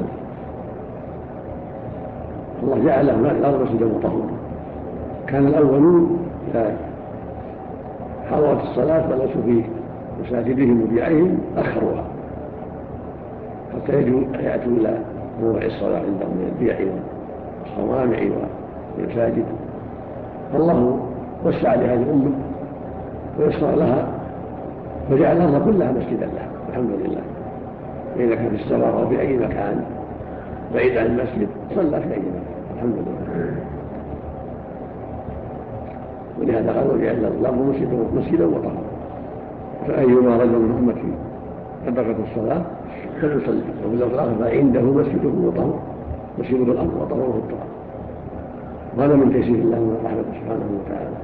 الله جعل هناك الأرض مسجدا وطهورا. كان الأولون إذا حضرت الصلاة جلسوا في مساجدهم وبيعهم أخروها حتى يأتوا إلى موضع الصلاة عندهم من البيع والصوامع والمساجد. فالله وسع لهذه الأمة ويسر لها وجعل الأرض كلها مسجدا لها الحمد لله. فإذا كان في السفر أو في أي مكان بعيد عن المسجد صلى في أي مكان الحمد لله. ولهذا قالوا جعل الأرض مسجدا وطهورا، فأيما رجل من أمتي أدركت الصلاة فليصلي. وفي اللفظ الآخر فعنده مسجده وطهور، مسجده الأرض وطهوره التراب. وهذا من تيسير الله ورحمته سبحانه وتعالى.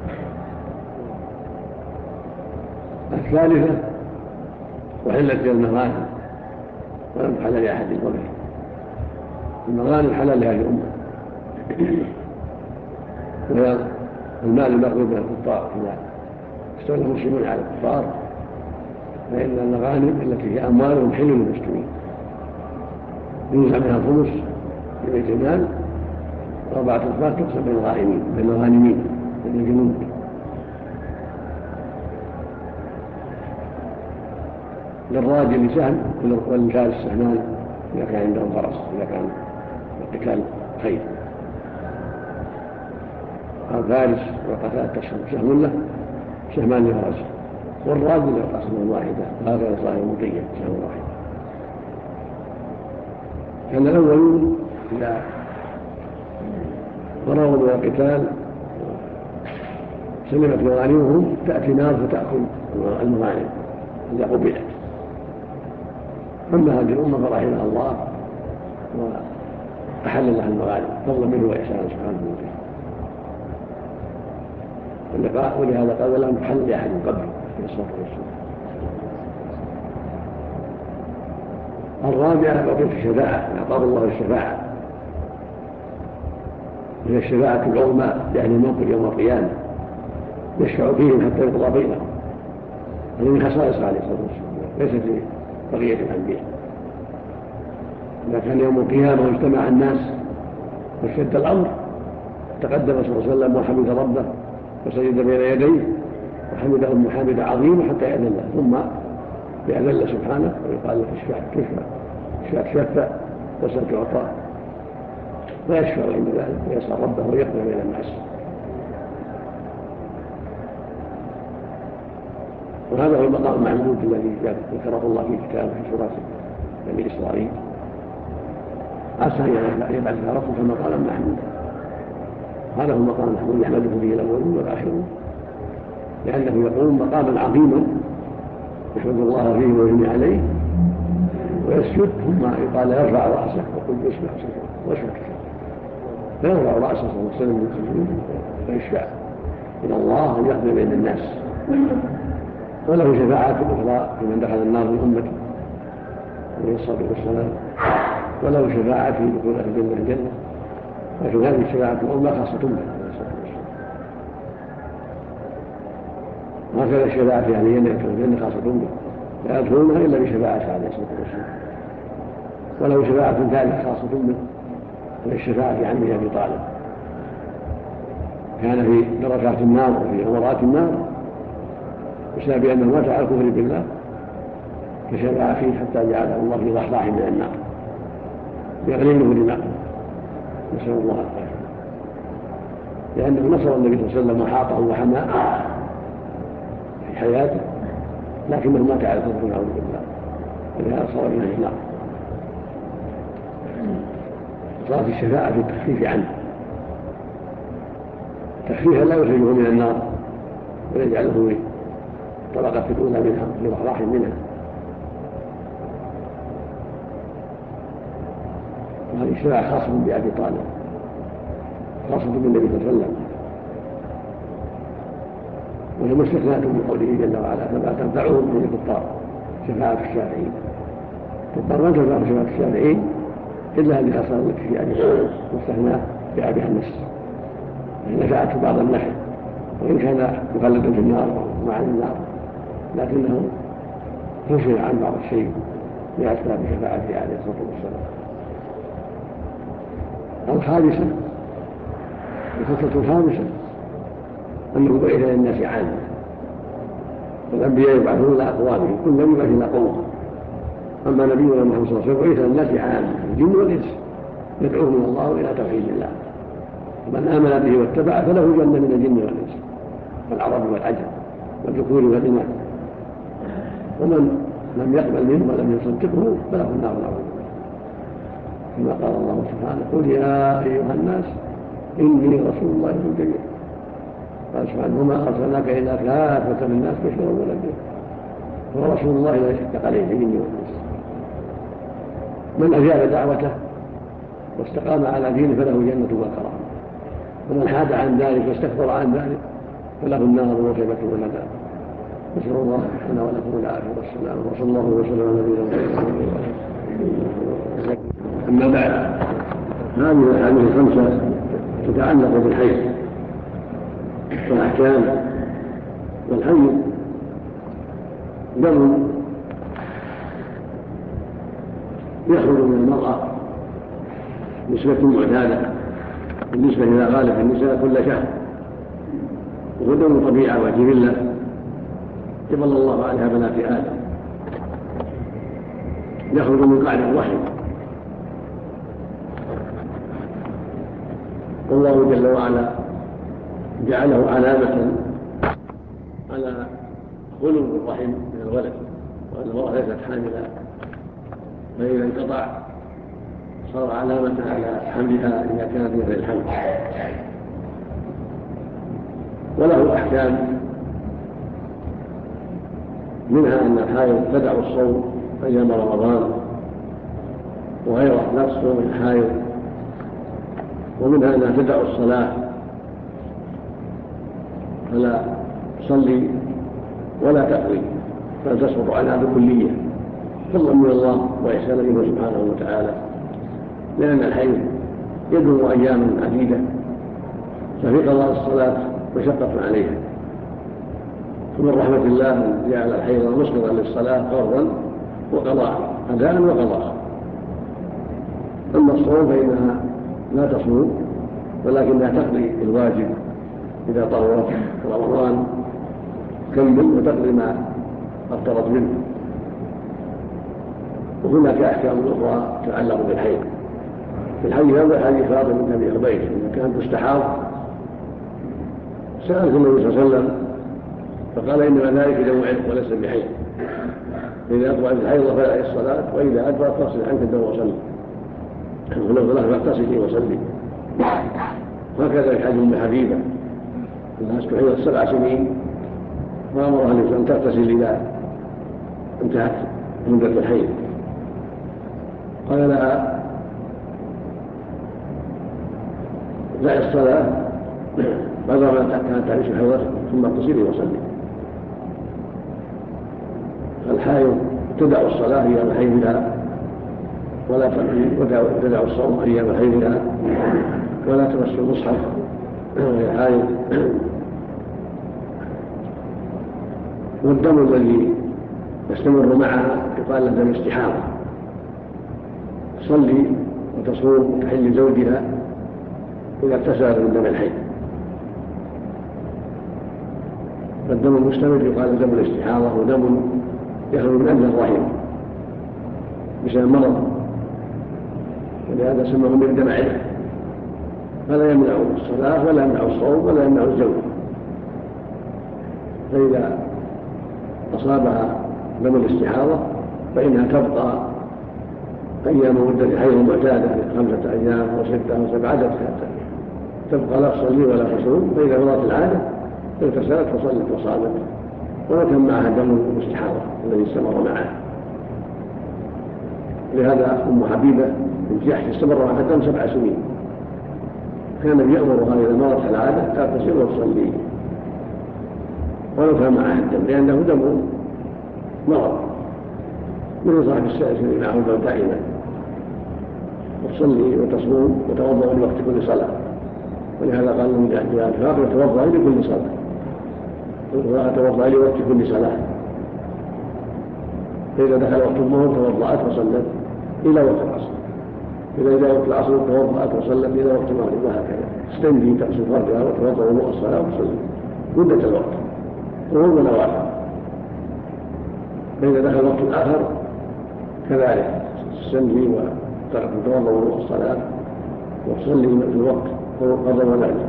الثالثة وحلت المغانم ولم تحل لأحد قبله. المغانم حلال لهذه الأمة، وهي المال المأخوذ من الكفار إذا استولى المسلمون على الكفار، فإن المغانم التي هي أموالهم حل للمسلمين يوزع منها الخمس لبيت المال، وأربعة أخماس تقسم بين الغانمين بين الغانمين بين الجنود. للراجل سهم وللفارس سهمان إذا كان عندهم فرس، إذا كان القتال خير. الفارس والقتال تشهر سهم له سهمان لفرسه، والراجل قسمه واحدة هكذا صاحب مقيد سهم واحد. كان الأولون إذا فرغوا من القتال سلمت مغانمهم تأتي نار فتأكل المغانم إذا قبلت. أما هذه الأمة فرحمها الله وأحل لها المغانم فضلا منه وإحسانه سبحانه وتعالى. ولهذا قال: ولم تحل لأحد قبل الصلاة والسلام. الرابعة وقت الشفاعة، أعطاه الله الشفاعة، وهي الشفاعة العظمى يعني الموقف يوم القيامة يشفع فيهم حتى يقضى بينهم. هذه من خصائص عليه الصلاة والسلام ليست بقية الأنبياء. إذا كان يوم القيامة واجتمع الناس واشتد الأمر تقدم صلى الله عليه وسلم وحمد ربه وسجد بين يديه وحمده محامد عظيم حتى يأذن له، ثم يأذن سبحانه ويقال له: اشفع تشفع اشفع تشفع وسل تعطى، فيشفع عند ذلك ويسأل ربه ويقضي بين الناس. وهذا هو المقام المحمود الذي ذكره الله في كتابه في سورة بني إسرائيل: عسى أن يبعث ربك مقاما محمودا. هذا هو المقام المحمود يحمده به الأولون والآخرون، لأنه يقوم مقاما عظيما يحمد الله فيه ويثني عليه ويسجد، ثم يقال: يرفع رأسه وقل اسمع واشفع. فيرفع رأسه صلى الله عليه وسلم من السجود ويشفع إلى الله أن يقضي بين الناس. وله شفاعات أخرى لمن دخل النار من أمته عليه الصلاة والسلام، وله شفاعة في دخول أهل الجنة الجنة، لكن هذه الشفاعة الأولى خاصة به عليه الصلاة والسلام. وهكذا الشفاعة في أهل الجنة خاصة به، لا يدخلونها إلا بشفاعة عليه الصلاة والسلام. وله شفاعة ثالثة خاصة به، وهي الشفاعة في عمه أبي طالب، كان في دركات النار وفي غمرات النار بسبب أنه مات على الكفر بالله، فشفع فيه حتى جعله الله في ضحضاح من النار يغليله دماءه، نسأل الله العافية، لأنه نصر النبي صلى الله عليه وسلم وحاطه وحماه في حياته، لكنه مات على الكفر نعوذ بالله، ولهذا صار من أهل النار. صارت الشفاعة في التخفيف عنه، تخفيفا لا يخرجه من النار ويجعله في الطبقة الأولى منها في ضحضاح منها. وهذه الشفاعة خاصة بأبي طالب، خاصة بالنبي صلى الله عليه وسلم، وهي مستثناة من قوله جل وعلا فلا تنفعهم من الكفار شفاعة الشافعين. الكفار ما تنفع شفاعة الشافعين إلا الذي حصل لك في أبي طالب واستثناه بأبيها النفس، نفعته بعض النفع وإن كان مخلدا في النار ومع النار، لكنه رفع عن بعض الشيء لأسباب شفاعته عليه الصلاة والسلام. الخامسة الخصلة الخامسة أنه بعث للناس عامة، والأنبياء يبعثون إلى أقوامهم، كل نبي يبعث إلى قوم، أما نبينا محمد صلى الله عليه وسلم بعث للناس عامة الجن والإنس يدعوهم إلى الله وإلى توحيد الله، ومن آمن به واتبع فله جنة من الجن والإنس والعرب والعجم والذكور والإناث، ومن لم يقبل منه ولم يصدقه فله النار العظيم، كما قال الله سبحانه قل يا أيها الناس إني رسول الله إليكم جميعا. قال سبحانه وما أرسلناك إلا كافة للناس بشيرا ونذيرا، هو رسول الله الذي اشتاق عليه الجن والإنس. من أجاب دعوته واستقام على دينه فله جنة وكرامة، ومن حاد عن ذلك واستكبر عن ذلك فله النار وخيبة وندى. نسأل الله لنا ولكم العافية والسلام، وصلى الله وسلم على نبينا محمد. أما بعد، هذه الأحاديث الخمسة تتعلق بالحيض والأحكام. والحيض دم يخرج من المرأة نسبة معتادة بالنسبة إلى غالب النساء كل شهر، وهو دم طبيعة وجبلة جبل الله عليها بنات آدم، يخرج من قعر الرحم، والله جل وعلا جعله علامة على خلو الرحم من الولد، وأن المرأة ليست حاملا، فإذا انقطع صار علامة على حملها إذا كانت في غير الحمل. وله أحكام، منها أن الحائض تدع الصوم أيام رمضان وغيره لا تصوم الحائض، ومنها أنها تدع الصلاة فلا تصلي ولا تقضي، بل تسقط عنها بكلية فضلا من الله وإحسانا منه سبحانه وتعالى، لأن الحيض يدوم أيام عديدة، ففي قضاء الصلاة مشقة عليها، ومن رحمة الله جعل الحيض مسقطا للصلاة فرضا وقضاء، أداء وقضاء. أما الصوم فإنها لا تصوم ولكنها تقضي الواجب إذا طهرت رمضان كمل وتقضي ما أفطرت منه. وهناك أحكام أخرى تتعلق بالحيض. في الحديث هذا حديث فاطمة بنت أبي حبيش إذا كانت تستحاض سألت النبي صلى الله عليه وسلم فقال إنما ذلك دم عرق وليس بحيض، فإذا أقبلت الحيض فلا الصلاة، وإذا أدبرت فاغسل عنك الدم وصلي، ولو له فاغتسلي وصلي. وهكذا في حديث أم حبيبة أنها استحيضت سبع سنين وأمرها أن تغتسل إذا انتهت مدة الحيض، قال لها دع الصلاة قدر ما كانت تعيش حيضتك ثم اغتسلي وصلي. الحائض تدع الصلاة أيام حيضها ولا تدع الصوم أيام حيضها ولا تمس المصحف وهي حائض. والدم الذي يستمر معها يقال له دم استحاضة، تصلي وتصوم وتحل زوجها إذا اغتسلت من دم الحيض. فالدم المستمر يقال دم الاستحاضة، ودم يخرج من أجل الرحم بسبب مرض، ولهذا سماه من دم عرق، فلا يمنع الصلاة ولا يمنع الصوم ولا يمنع الزوج. فإذا أصابها دم الاستحاضة فإنها تبقى أيام مدة حيض معتادة خمسة أيام أو ستة أو سبعة عدد تبقى لا تصلي ولا تصوم. فإذا مضت العادة اغتسلت وصلت وصامت ولو كان معها دم الاستحاضة الذي استمر معها. لهذا أم حبيبة بنت جحش استمر معها الدم سبع سنين، كان يأمرها إذا مرت العادة تغتسل وتصلي ولو كان معها الدم، لأنه دم مرض من صاحب السائل الذي معه دم دائما. وتصلي وتصوم وتوضأ لوقت كل صلاة، ولهذا قال لهم جاء الفاقر توضأ لكل صلاة، توضأ لوقت كل صلاة. فإذا دخل وقت الظهر توضأت وصلت إلى وقت العصر، إذا إلى وقت العصر توضأت وصلت إلى وقت المغرب، وهكذا تستنجي تغسل فرجها وتوضأ وضوء الصلاة وتصلي مدة الوقت وهو نوافل. فإذا دخل وقت آخر كذلك تستنجي وتوضأ وضوء الصلاة وتصلي في الوقت قضى ونادى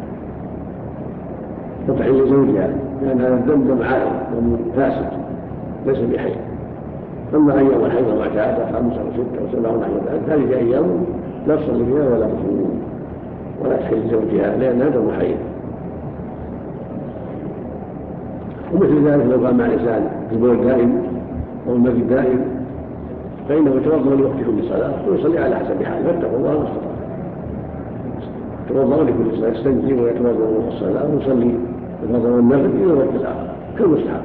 وتحل زوجها، لأن هذا الدم دم عارض دم فاسد ليس بحي. أما أيام الحيض المعتادة خمسة وستة وسبعة ونحو ذلك هذه أيام لا تصلي فيها ولا تصوم ولا تحل زوجها لأنها دم حيض. ومثل ذلك لو كان مع الإنسان البول دائم أو المذي دائم فإنه يتوضأ لوقت كل صلاة ويصلي على حسب حاله، فاتقوا الله ما استطاع. يتوضأ لكل صلاة، يستنجي ويتوضأ لوقت الصلاة ويصلي الفجر والمغرب إلى الوقت الآخر كالمستحب.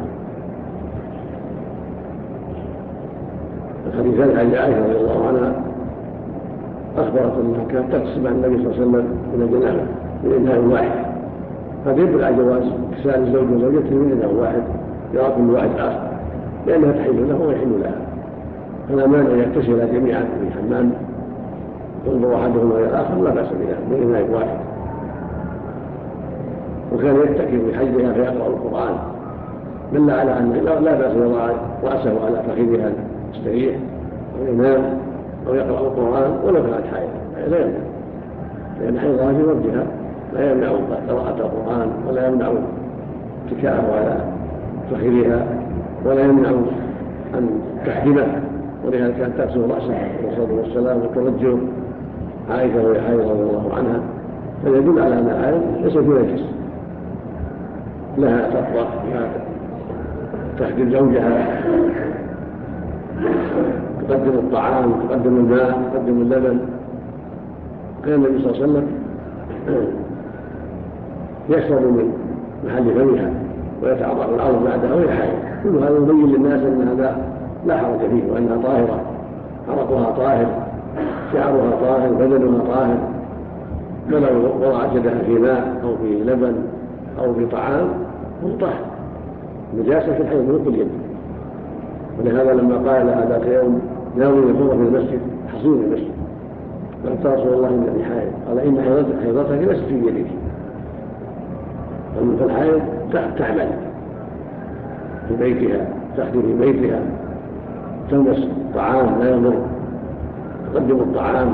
الحديث عن عائشة رضي الله عنها أخبرت أنها كانت تغتسل مع النبي صلى الله عليه وسلم من الجنابة من إناء واحد، هذا يدل على جواز اغتسال الزوج وزوجته من إناء واحد يرى كل واحد آخر، لأنها تحل له ويحل لها، فلا مانع أن يغتسلا جميعا في حمام ينظر أحدهما إلى الآخر لا بأس بها من إناء واحد. وكان يتكئ في حجها فيقرأ القرآن، دل على أن لا بأس يضع رأسه على فخذها يستريح أو ينام أو يقرأ القرآن ولو كانت حائض، لا يمنع، لأن حيضها في وجهها لا يمنع قراءة القرآن ولا يمنع اتكاءه على فخذها ولا يمنع أن تحجبه. ولهذا كانت تغسل رأسها عليه الصلاة والسلام وترجل عائشة وهي حائض رضي الله عنها، فيدل على أن الحائض ليس في نجس، لها تطرق لها تحجب زوجها، تقدم الطعام تقدم الماء تقدم اللبن. كان النبي صلى الله عليه وسلم يشرب من محل فمها ويتعرض الأرض بعدها وهي حائض. كل هذا يبين للناس أنها لا, لا حرج فيه وأنها طاهرة، عرقها طاهر، شعرها طاهر، بدنها طاهر، فلو وضعت يدها في ماء أو في لبن أو في طعام هو طاهر. النجاسة في الحيض من كل يد. ولهذا لما قال لها ذات يوم ناوي يفوض في المسجد حصين المسجد قالت رسول الله إنني حائض، قال إن حيضتك ليست في يدك. فالحائض تعمل في بيتها، تخدم في بيتها، تلمس الطعام لا يضر، تقدم الطعام،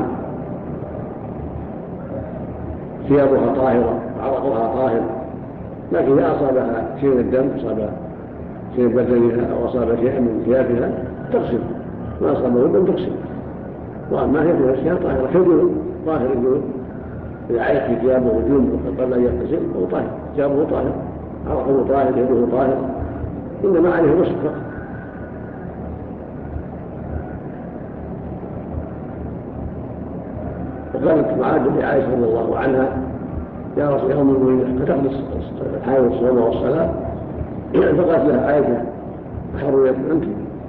ثيابها طاهرة، عرقها طاهر. لكن إذا أصابها شيء من الدم، أصاب شيء من بدنها أو أصاب شيئا من ثيابها تغسل، ما أصابه الدم تغسل. وأما هي في نفسها طاهرة كالجنوب، طاهر الجنوب إذا عيت في ثيابه وجنوب قبل أن يغتسل هو طاهر، ثيابه طاهر، عرقه طاهر، يده طاهر، إنما عليه غسل فقط. فقالت معاذ لعائشة رضي الله عنها يا رسول الله أمي فتقضي الحائض والصوم والصلاة، فقالت لها عائشة حريت أنت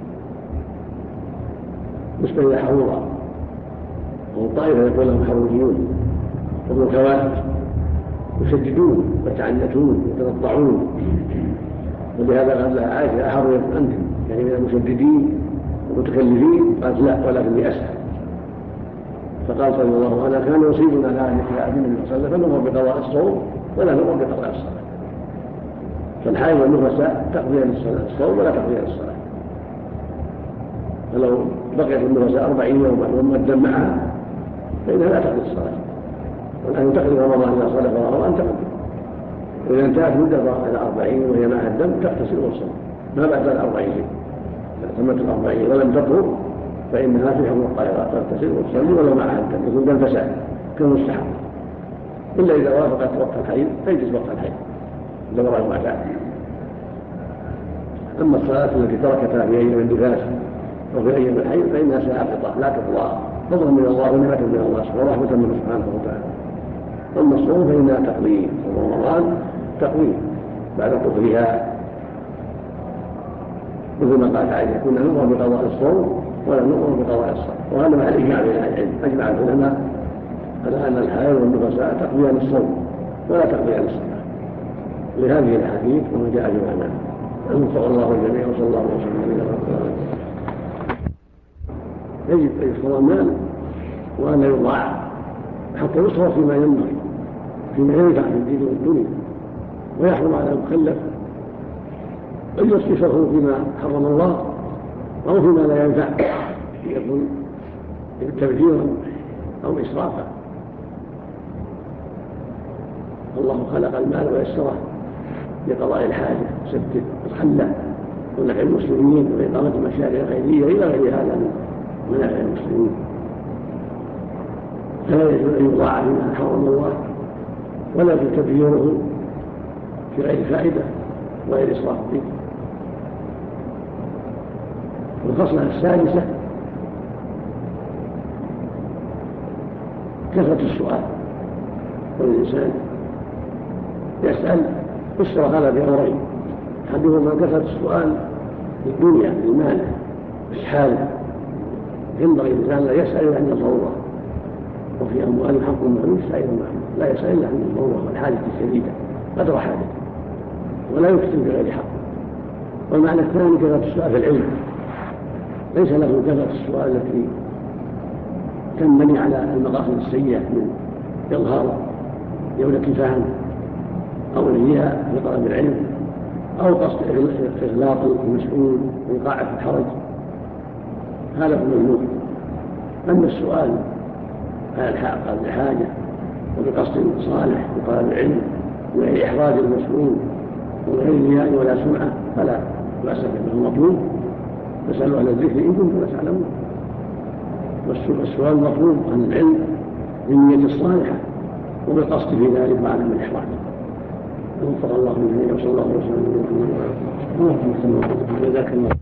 بالنسبة إلى حرورة، والطائفة يقول لهم حروريون وابن الكواتب يشددون ويتعنتون ويتنطعون، ولهذا قال لها عائشة حريت أنت يعني من المشددين والمتكلفين؟ قالت لا ولكني أسأل. فقال صلى الله عليه وسلم كان يصيبنا ذلك في عهد النبي صلى الله عليه وسلم فنؤمر بقضاء الصوم ولا نؤمر بقضاء الصلاة. فالحائض والنفساء تقضيان الصوم ولا تقضيان الصلاة، فلو بقيت النفساء أربعين يوما وما الدم معها فإنها لا تقضي الصلاة، والآن تقضي رمضان إذا صلى رمضان تقضي، وإذا انتهت مدة إلى أربعين وهي معها الدم تغتسل وتصوم ما بعد الأربعين. إذا تمت الأربعين ولم تطهر فإنها في حكم الطاهرة تغتسل وتصلي ولو معها الدم، يكون دم فساد كالمستحب، إلا إذا وافقت وقت الحيض تجلس وقت الحيض دورها المعتاد. أما الصلاة التي تركتها في أيام النفاس وفي أيام الحيض فإنها ساقطة لا تقضى، فضلا من الله ونعمة من الله ورحمة منه سبحانه وتعالى. أما الصوم فإنها تقضي، ورمضان تقضي بعد طهرها، مثل ما قالت عائشة كنا نؤمر بقضاء الصوم ولا نؤمر بقضاء الصلاة، وهذا مع الإجماع بين أهل العلم. أجمع العلماء على أن الحائض والنفساء تقضيان الصوم ولا تقضيان الصلاة لهذه الأحاديث وما جاء في معناها. وفق الله الجميع وصلى الله وسلم على رسول الله. يجب أن يحفظ المال وأن لا يضاع حتى يصرف فيما ينبغي فيما ينفع في الدين والدنيا، ويحرم على المكلف أن يصرفه فيما حرم الله أو فيما لا ينفع يكون تبذيرا أو إسرافا. الله خلق المال ويسره لقضاء الحاجة وسد الخلة ونفع المسلمين وإقامة المشاريع الخيرية إلى غير هذا من نفع المسلمين، فلا يجوز أن يضاع فيما حرم الله ولا تبذيره في غير فائدة وغير إسراف فيه. والخصلة السادسة كثرة السؤال، والإنسان يسأل يسر هذا بأمرين: أحدهما كثرة السؤال للدنيا للمال والحال، ينبغي الإنسان لا يسأل عن الضرورة، وفي أموال حق معلوم سائل معلوم، لا يسأل إلا عن الضرورة والحاجة الشديدة قدر حاجته، ولا يكتب بغير حق. والمعنى الثاني كثرة السؤال في العلم، ليس له كثرة السؤال التي تنبني على المقاصد السيئة من إظهار جودة الفهم أو الرياء في طلب العلم أو قصد إغلاق المسؤول وإيقاعه في الحرج، هذا هو الممنوع. أما السؤال على الحاجة وبقصد صالح وطلب العلم وغير إحراج المسؤول وغير رياء ولا سمعة فلا بأس به، مطلوب. فاسألوا أهل الذكر إن كنتم لا تعلمون. والسؤال مطلوب عن العلم بالنية الصالحة وبالقصد في ذلك وعدم الإحراج. وفق الله الجميع وصلى الله وسلم على محمد وعلى آله وصحبه وسلم. جزاك الله.